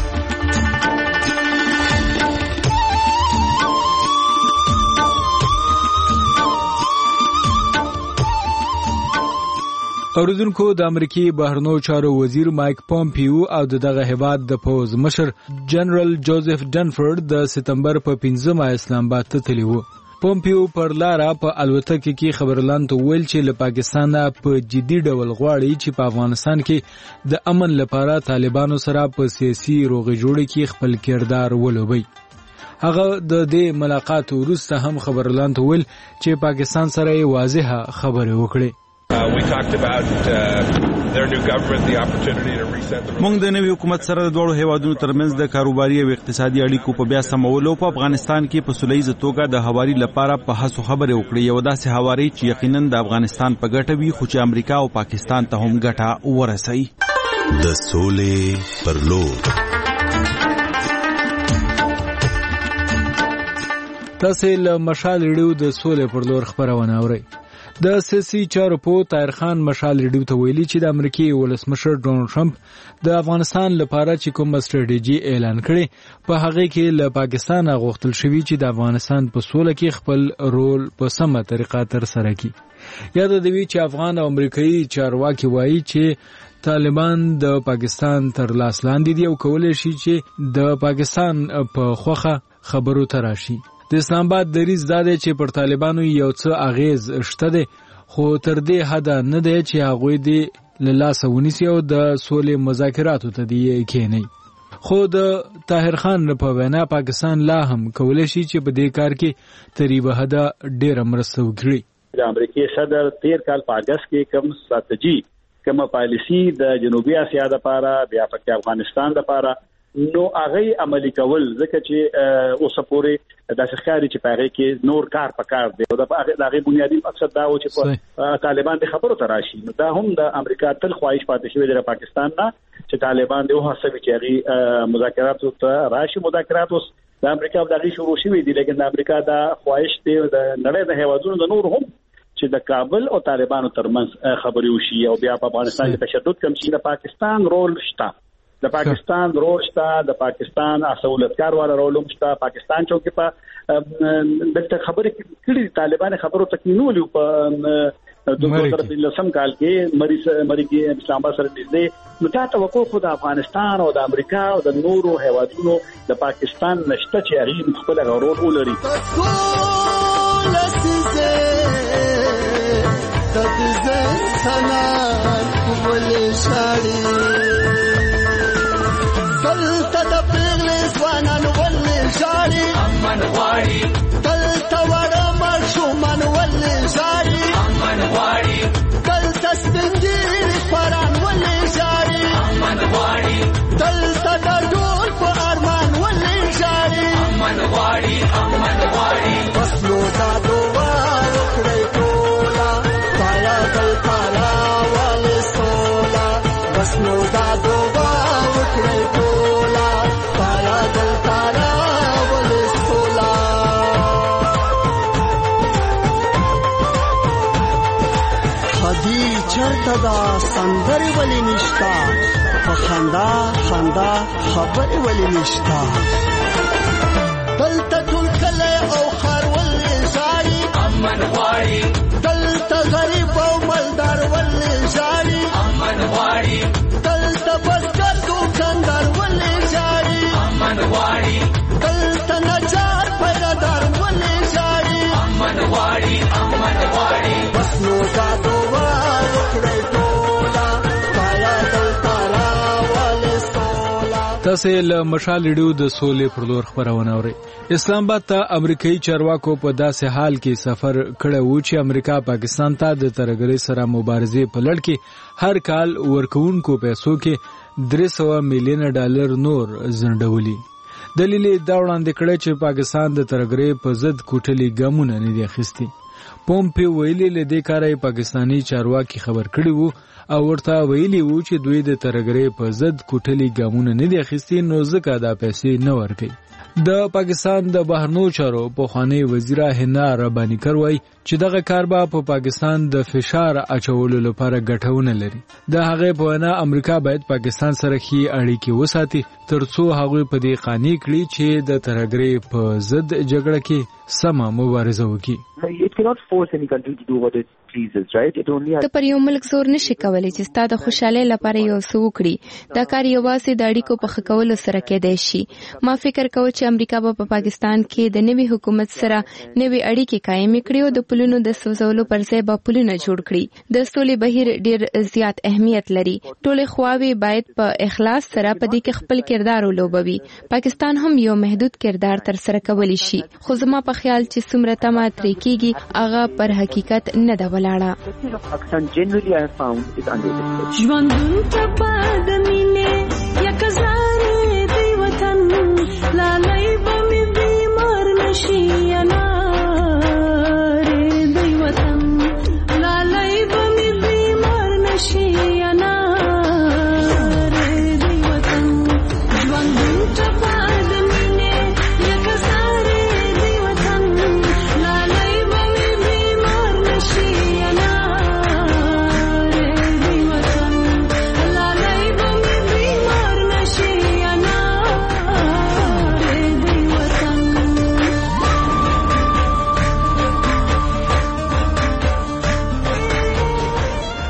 Speaker 1: اوریدونکو د امریکای بهرنیو چارو وزیر مایک پومپیو او دغه هیواد د پوز مشر جنرال جوزف ډنفورد د سپتمبر په 15 اسلام آباد ته تللی و. پومپیو پر لاره په الوتکه کې خبرلاند ویل چې له پاکستان په جدي ډول غواړي چې په افغانستان کې د امن لپاره طالبانو سره په سیاسي روغې جوړې کې خپل کردار ولوبي. هغه د دې ملاقات وروسته هم خبرلاند ویل چې پاکستان سره واضحه خبرې وکړي.
Speaker 17: موږ د نوي حکومت سره د دوړو هیوادونو ترمنځ د کاروباري او اقتصادي اړیکو په بیا سمولو په افغانستان کې په سولهییزه توګه د هواري لپاره په هڅو خبرې وکړې. یو داسې هواري چې یقینا د افغانستان په ګټه وي خو چې امریکا او پاکستان ته هم ګټه ورسوي.
Speaker 12: د سولې پر لور.
Speaker 1: تاسو له مشال ریډیو د سولې پر لور خبرونه اورئ. د سیاسي چارو په طاهر خان مشال ریډیو ته ویلي چې د امریکای ولسمشر ډونالد ټرمپ د افغانستان لپاره چې کوم ستراتیژي اعلان کړي په هغه کې له پاکستان غوښتل شوی چې د افغانستان په سوله کې خپل رول په سمه طریقه تر سره کړي. یاد دی چې افغان او امریکایي چارواکي وایي چې طالبان د پاکستان تر لاس لاندې دي او کولای شي چې د پاکستان په خوخه خبرو تراشي. د اسلام آباد دریځ دا دی چې پر طالبانو یو څه اغیز شته دی خو تر دې حد نه دی چې هغوی دې له لاسه ونیسي او د سولې مذاکراتو ته دې کېني. خو د طاهر خان په وینا پاکستان لا هم کولی شي چې په دې کار کې تر یوه حده ډېره مرسته وکړي.
Speaker 13: د امریکای صدر 13 کال په اگست کې کوم ستراتیژي کوم پالیسی د جنوبي اسیا لپاره بیا په افغانستان لپاره نو هغه عملی کول ځکه چې اوس پورې د ښکاری چې پاره کې نور کار پکار دی او د هغه بنیادی مقصد دا و چې طالبان د خبرو تراشي. نو دا هم د امریکا تل خواهش پاتې شوی د پاکستان نه چې طالبان د هڅه وکړي مذاکرات ته راشي. مذاکرات اوس د امریکا د غي شروع شوی دي لیکن د امریکا دا خواهش دی د نړۍ د هیوادونو د نور هم چې د کابل او طالبانو ترمنځ خبري وشي او بیا په افغانستان کې تشدد کم شي. د پاکستان رول شته د پاکستان روشتا د پاکستان اصولتکار والا رولم شته. پاکستان چونکه په د خبرې کړي طالبان خبرو تکمینول په 2013 کال کې مری کې اسلام آباد سره نږدې نو تا توقع خو د افغانستان او د امریکا او د نورو هیوادونو د پاکستان نشته چې هغه خپل رول ولري.
Speaker 14: دلته د پیغلې ځوانان ولې ژاړي امن غواړي دلته وړه ماشومان ولې ژاړي امن غواړي دلته سپین ږیري خواران ولې ژاړي امن غواړي دلته د ډول په ارمان ولې ژاړي امن غواړي امن غواړي بس نو دا دعا وکړئ ټوله تالا دلته راولې سوله بس نو دا دعا وکړئ چرته دا سندري ولې نشتا په خندا خندا خبرې ولې نشتا دلته ټول کله او خار ولې ژاړي امن غواړي دلته غریب او مالدار ولې ژاړي امن غواړي دلته بزګر دوکاندار ولې ژاړي امن غواړي دلته نجار پیدادار ولې ژاړي امن غواړي امن غواړي بس نو دا دعا
Speaker 1: تاسو له مشال ریډیو د سولې پر لور خبرونه اورئ. اسلام آباد ته امریکایي چارواکو په داسې حال کې سفر کړی و چې امریکا پاکستان ته د ترهګرۍ سره مبارزې په لړ کې هر کال ورکوونکو پیسو کې $300 میلیون نور ځنډولي. دلیل یې دا وړاندې کړی چې پاکستان د ترهګرۍ په ضد کوټلي ګامونه نه دي اخیستي. پومپیو ویلي له دې کاره پاکستانی چارواکي خبر کړي وو او ورته ویلي وو چې دوی د ترهګرۍ په ضد کوټلي ګامونه نه دي اخیستي نو ځکه دا پیسې نه ورکوي. د پاکستان د بهرنیو چارو پخوانی وزیر حنا ربانی کوي چې دغه کار به په پاکستان د فشار اچولو لپاره ګټونه لري. د هغه په وینا امریکا باید پاکستان سره ښې اړیکې وساتي ترڅو هغه په دې قانع کړي چې د ترهګرۍ په ضد جګړه کې سمه مبارزه وکړي.
Speaker 19: ته پر یو ملک زور نشي کولای چې ستاسو د خوشحالۍ لپاره یو څه وکړي. دا کار یوازې د اړیکو په ښه کولو سره کېدای شي. ما فکر کوم چې امریکا په پاکستان کې د نوي حکومت سره نوي اړیکې قائم کړي او د پلونو د سوزولو پر ځای به پلونه جوړ کړي. د سولې بهیر ډیر زیات اهمیت لري. ټولې خواوې باید په اخلاص سره په دې کې خپل کردار ولوبوي. پاکستان هم یو محدود کردار تر سره کولی شي خو زما په خیال چې څومره تمه ترې کېږي هغه پر حقیقت نه ده ولاړه.
Speaker 14: ژوندون ته بعد مینې یک زارې دی وطن لالۍ به مې بیمار نشي انارې دی وطن لالۍ به مې بیمار نشي انارې دی وطن ژوندون ته بعد مینې یک زارې دی وطن لالۍ به مې بیمار نشي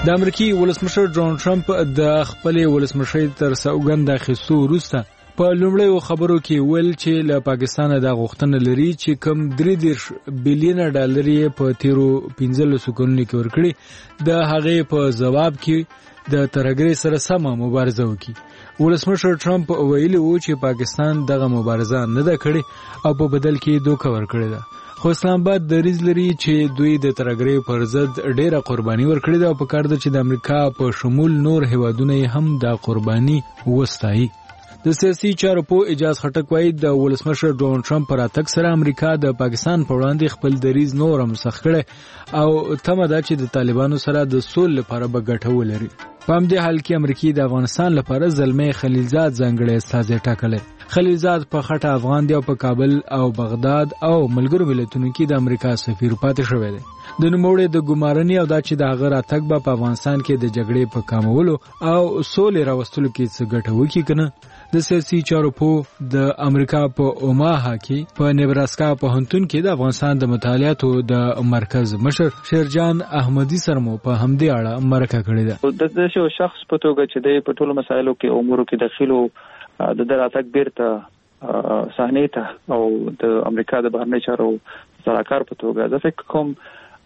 Speaker 1: د امریکای ولسمشر ډونالد ټرمپ د خپل ولسمشر تر سوګند اخیستو وروسته په لومړیو خبرو کې ویل چې له پاکستان د غوښتنه لري چې کم 3 بلین ډالر په تیرو 15 کلونو کې ورکړي د هغې په جواب کې د ترهګرۍ سره سمه مبارزه وکړي. ولسمشر ټرمپ ویلي و چې پاکستان دغه مبارزه نه ده کړې او په بدل کې دوکه ورکړې ده. خو اسلام آباد دریځ لري چې دوی د ترهګرۍ پر ضد ډېره قرباني ورکړې ده او په کار ده چې د امریکا په شمول نور هیوادونه هم دا قرباني وستایي. د سیاسي چارو په اجازه خټک وایي د ولسمشر ډونالد ټرمپ پر اتک سره امریکا د پاکستان په وړاندې خپل دریځ نور هم سخت کړي او تمه ده چې د طالبانو سره د سولې لپاره به ګټه ولري. په همدې حال کې امریکا د افغانستان لپاره زلمی خلیلزاد ځانګړی استازی ټاکلی. خلیلزاد په خټه افغان دی او په کابل او بغداد او ملګرو ملتونو کې د امریکا سفیر پاتې شوی دی. د نوموړي د ګمارنې او دا چې د هغه راتګ به په افغانستان کې د جګړې په کمولو او سولې راوستلو کې څه ګټه وکړي که نه. د سیاسي چارو په د امریکا په اوماها کې په نیبراسکا پوهنتون کې د افغانستان د مطالعاتو د مرکز مشر شیرجان احمدي سره مو په همدې اړه مرکه کړې ده.
Speaker 6: د شو شخص په توګه چې د په ټولو مسایلو کې امورو کې داخلو د دراتک بیرته صحنې ته او د امریکا د بهرنی چارو سلاکار په توګه زه فکر کوم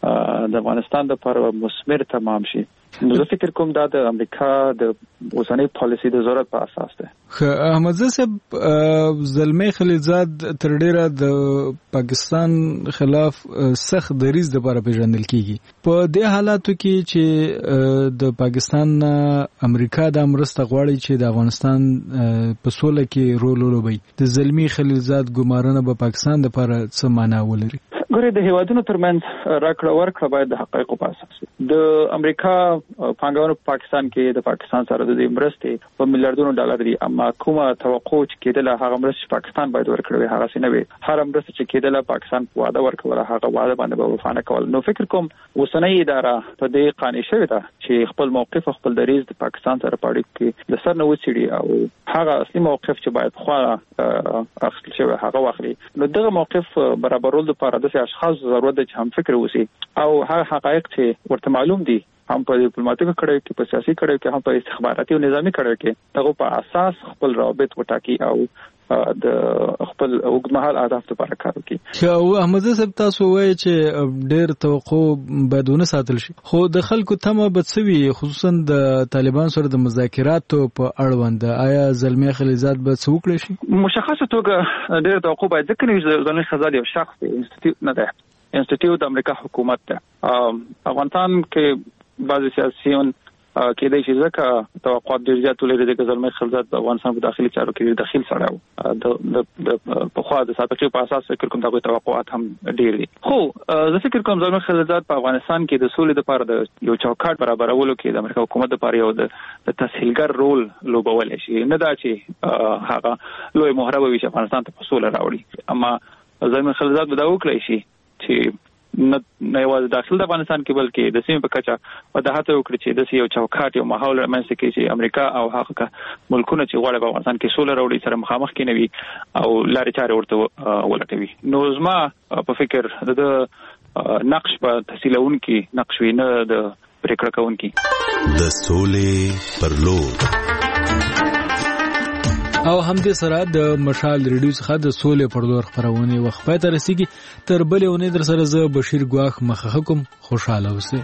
Speaker 6: د افغانستان د پر مثمر تمام شي. نو زه فکر کوم دا د امریکا د اوسنۍ پالیسي د ضرورت په اساس ده.
Speaker 1: احمد صاحب زلمی خلیلزاد تر ډیره د پاکستان خلاف سخت دریځ د لپاره پیژندل کیږي. په دې حالاتو کې چې د پاکستان امریکا د مرسته غواړي چې د افغانستان په سوله کې رول ولوبي، د زلمی خلیلزاد ګمارنه په پاکستان د لپاره څه معنا ولري؟
Speaker 6: ګوره د هیوادونو ترمنځ راکړه ورکړه باید د حقایقو په اساس وي. د امریکا پانګوالو په پاکستان کې د پاکستان سره د مرستې په میلیارډونو ډالر دي، اما کومه توقع چې کېدله هغه مرسته پاکستان باید ورکړي هغه څه نه وي. هر مرسته چې کېدله پاکستان په وعده ورکوله هغه وعده باندې به وفا نه کول. نو فکر کوم اوسنۍ اداره په دې قانع شوې ده چې خپل موقف خپل دریځ د پاکستان سره په اړیکو کې د سر نه وڅېړي او هغه اصلي موقف چې باید خو اخیستل شوی هغه واخلي. نو دغه موقف برابرول لپاره د اشخاص ضرورت ده چې هم فکر وسی او هغه حقایق چې ورته معلوم دي هم په ډیپلوماټیک کړه کې په سیاسي کړه کې هم په استخباراتي او نظامی کړه کې دغه په اساس خپل روابط وټاکي او د خپل اوږدمهال اهداف لپاره کار وکړي.
Speaker 1: خو احمد صاحب تاسو وایي چې ډېر توقع بدونه ساتل شي، خو د خلکو تمه بڅوي خصوصا د طالبان سره د مذاکراتو په اړوند آیا زلمی خلیلزاد به څه وکړي شي؟
Speaker 6: مشخصه توګه ډېر توقع باید ځکه نه زلمی خلیلزاد یو شخص دی، انسټیټیوټ نه دی، انسټیټیوټ د امریکا حکومت ده. افغانستان کې بعضی سیاسيون کېدای شي ځکه توقعات ډېر زیات لري چې زلمی خلیلزاد په افغانستان په داخلي چارو کې داخل سره د په خوا د ساتلو په اساس فکر کوم دا توقعات هم ډېر دي. خو زه فکر کوم زلمی خلیلزاد په افغانستان کې د سولې لپاره د یو چوکاټ برابرولو کې د امریکا حکومت لپاره یو د تسهیلګر رول لوبولی شي. نه دا چې هغه لوی مهره وي چې افغانستان ته په سوله راوړي، اما زلمی خلیلزاد به دا وکړي شي چې نه یوازې داخل د افغانستان کې بلکې د سیمې په کچه په دهته وکړي چې د یو چوکاټ یو ماحول رامنځته کړي چې امریکا او هغه ملکونه چې غواړي په افغانستان کې سوله راوړي سره مخامخ کېنوي او لارې چارې ورته ولټوي. نو زما په فکر د نقش په تحصیلونکي نقش وي، نه د پریکړه کوونکي.
Speaker 12: د سولې پر لور
Speaker 1: او همدې سره د مشال ریډیو څخه د سولې پر لور خبرونه وخت پای ته رسیږي. تر بلې ونې در سره زه بشیر ګواخ مخه کوم. خوشاله اوسئ.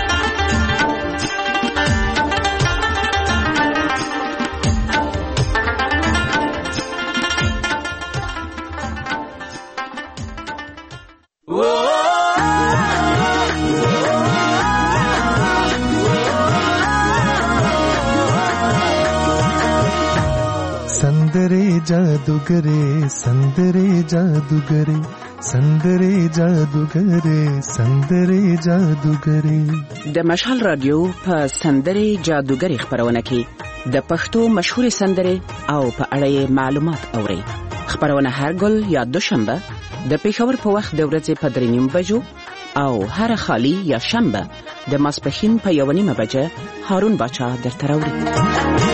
Speaker 9: संदरे जादूगरे संदरे जादूगरे संदरे जादूगरे संदरे जादूगरे
Speaker 16: د مشال رادیو په سندري جادوګری خبرونه کې د پښتو مشهور سندري او په اړه معلومات اوري. خبرونه هر ګل یا دوشنبه د پېښور په وخت د ورځې په 3:30 بجو او هر خالی یا شنبه د ماسپښین په 1:30 بجه هارون بچا درته راوړي.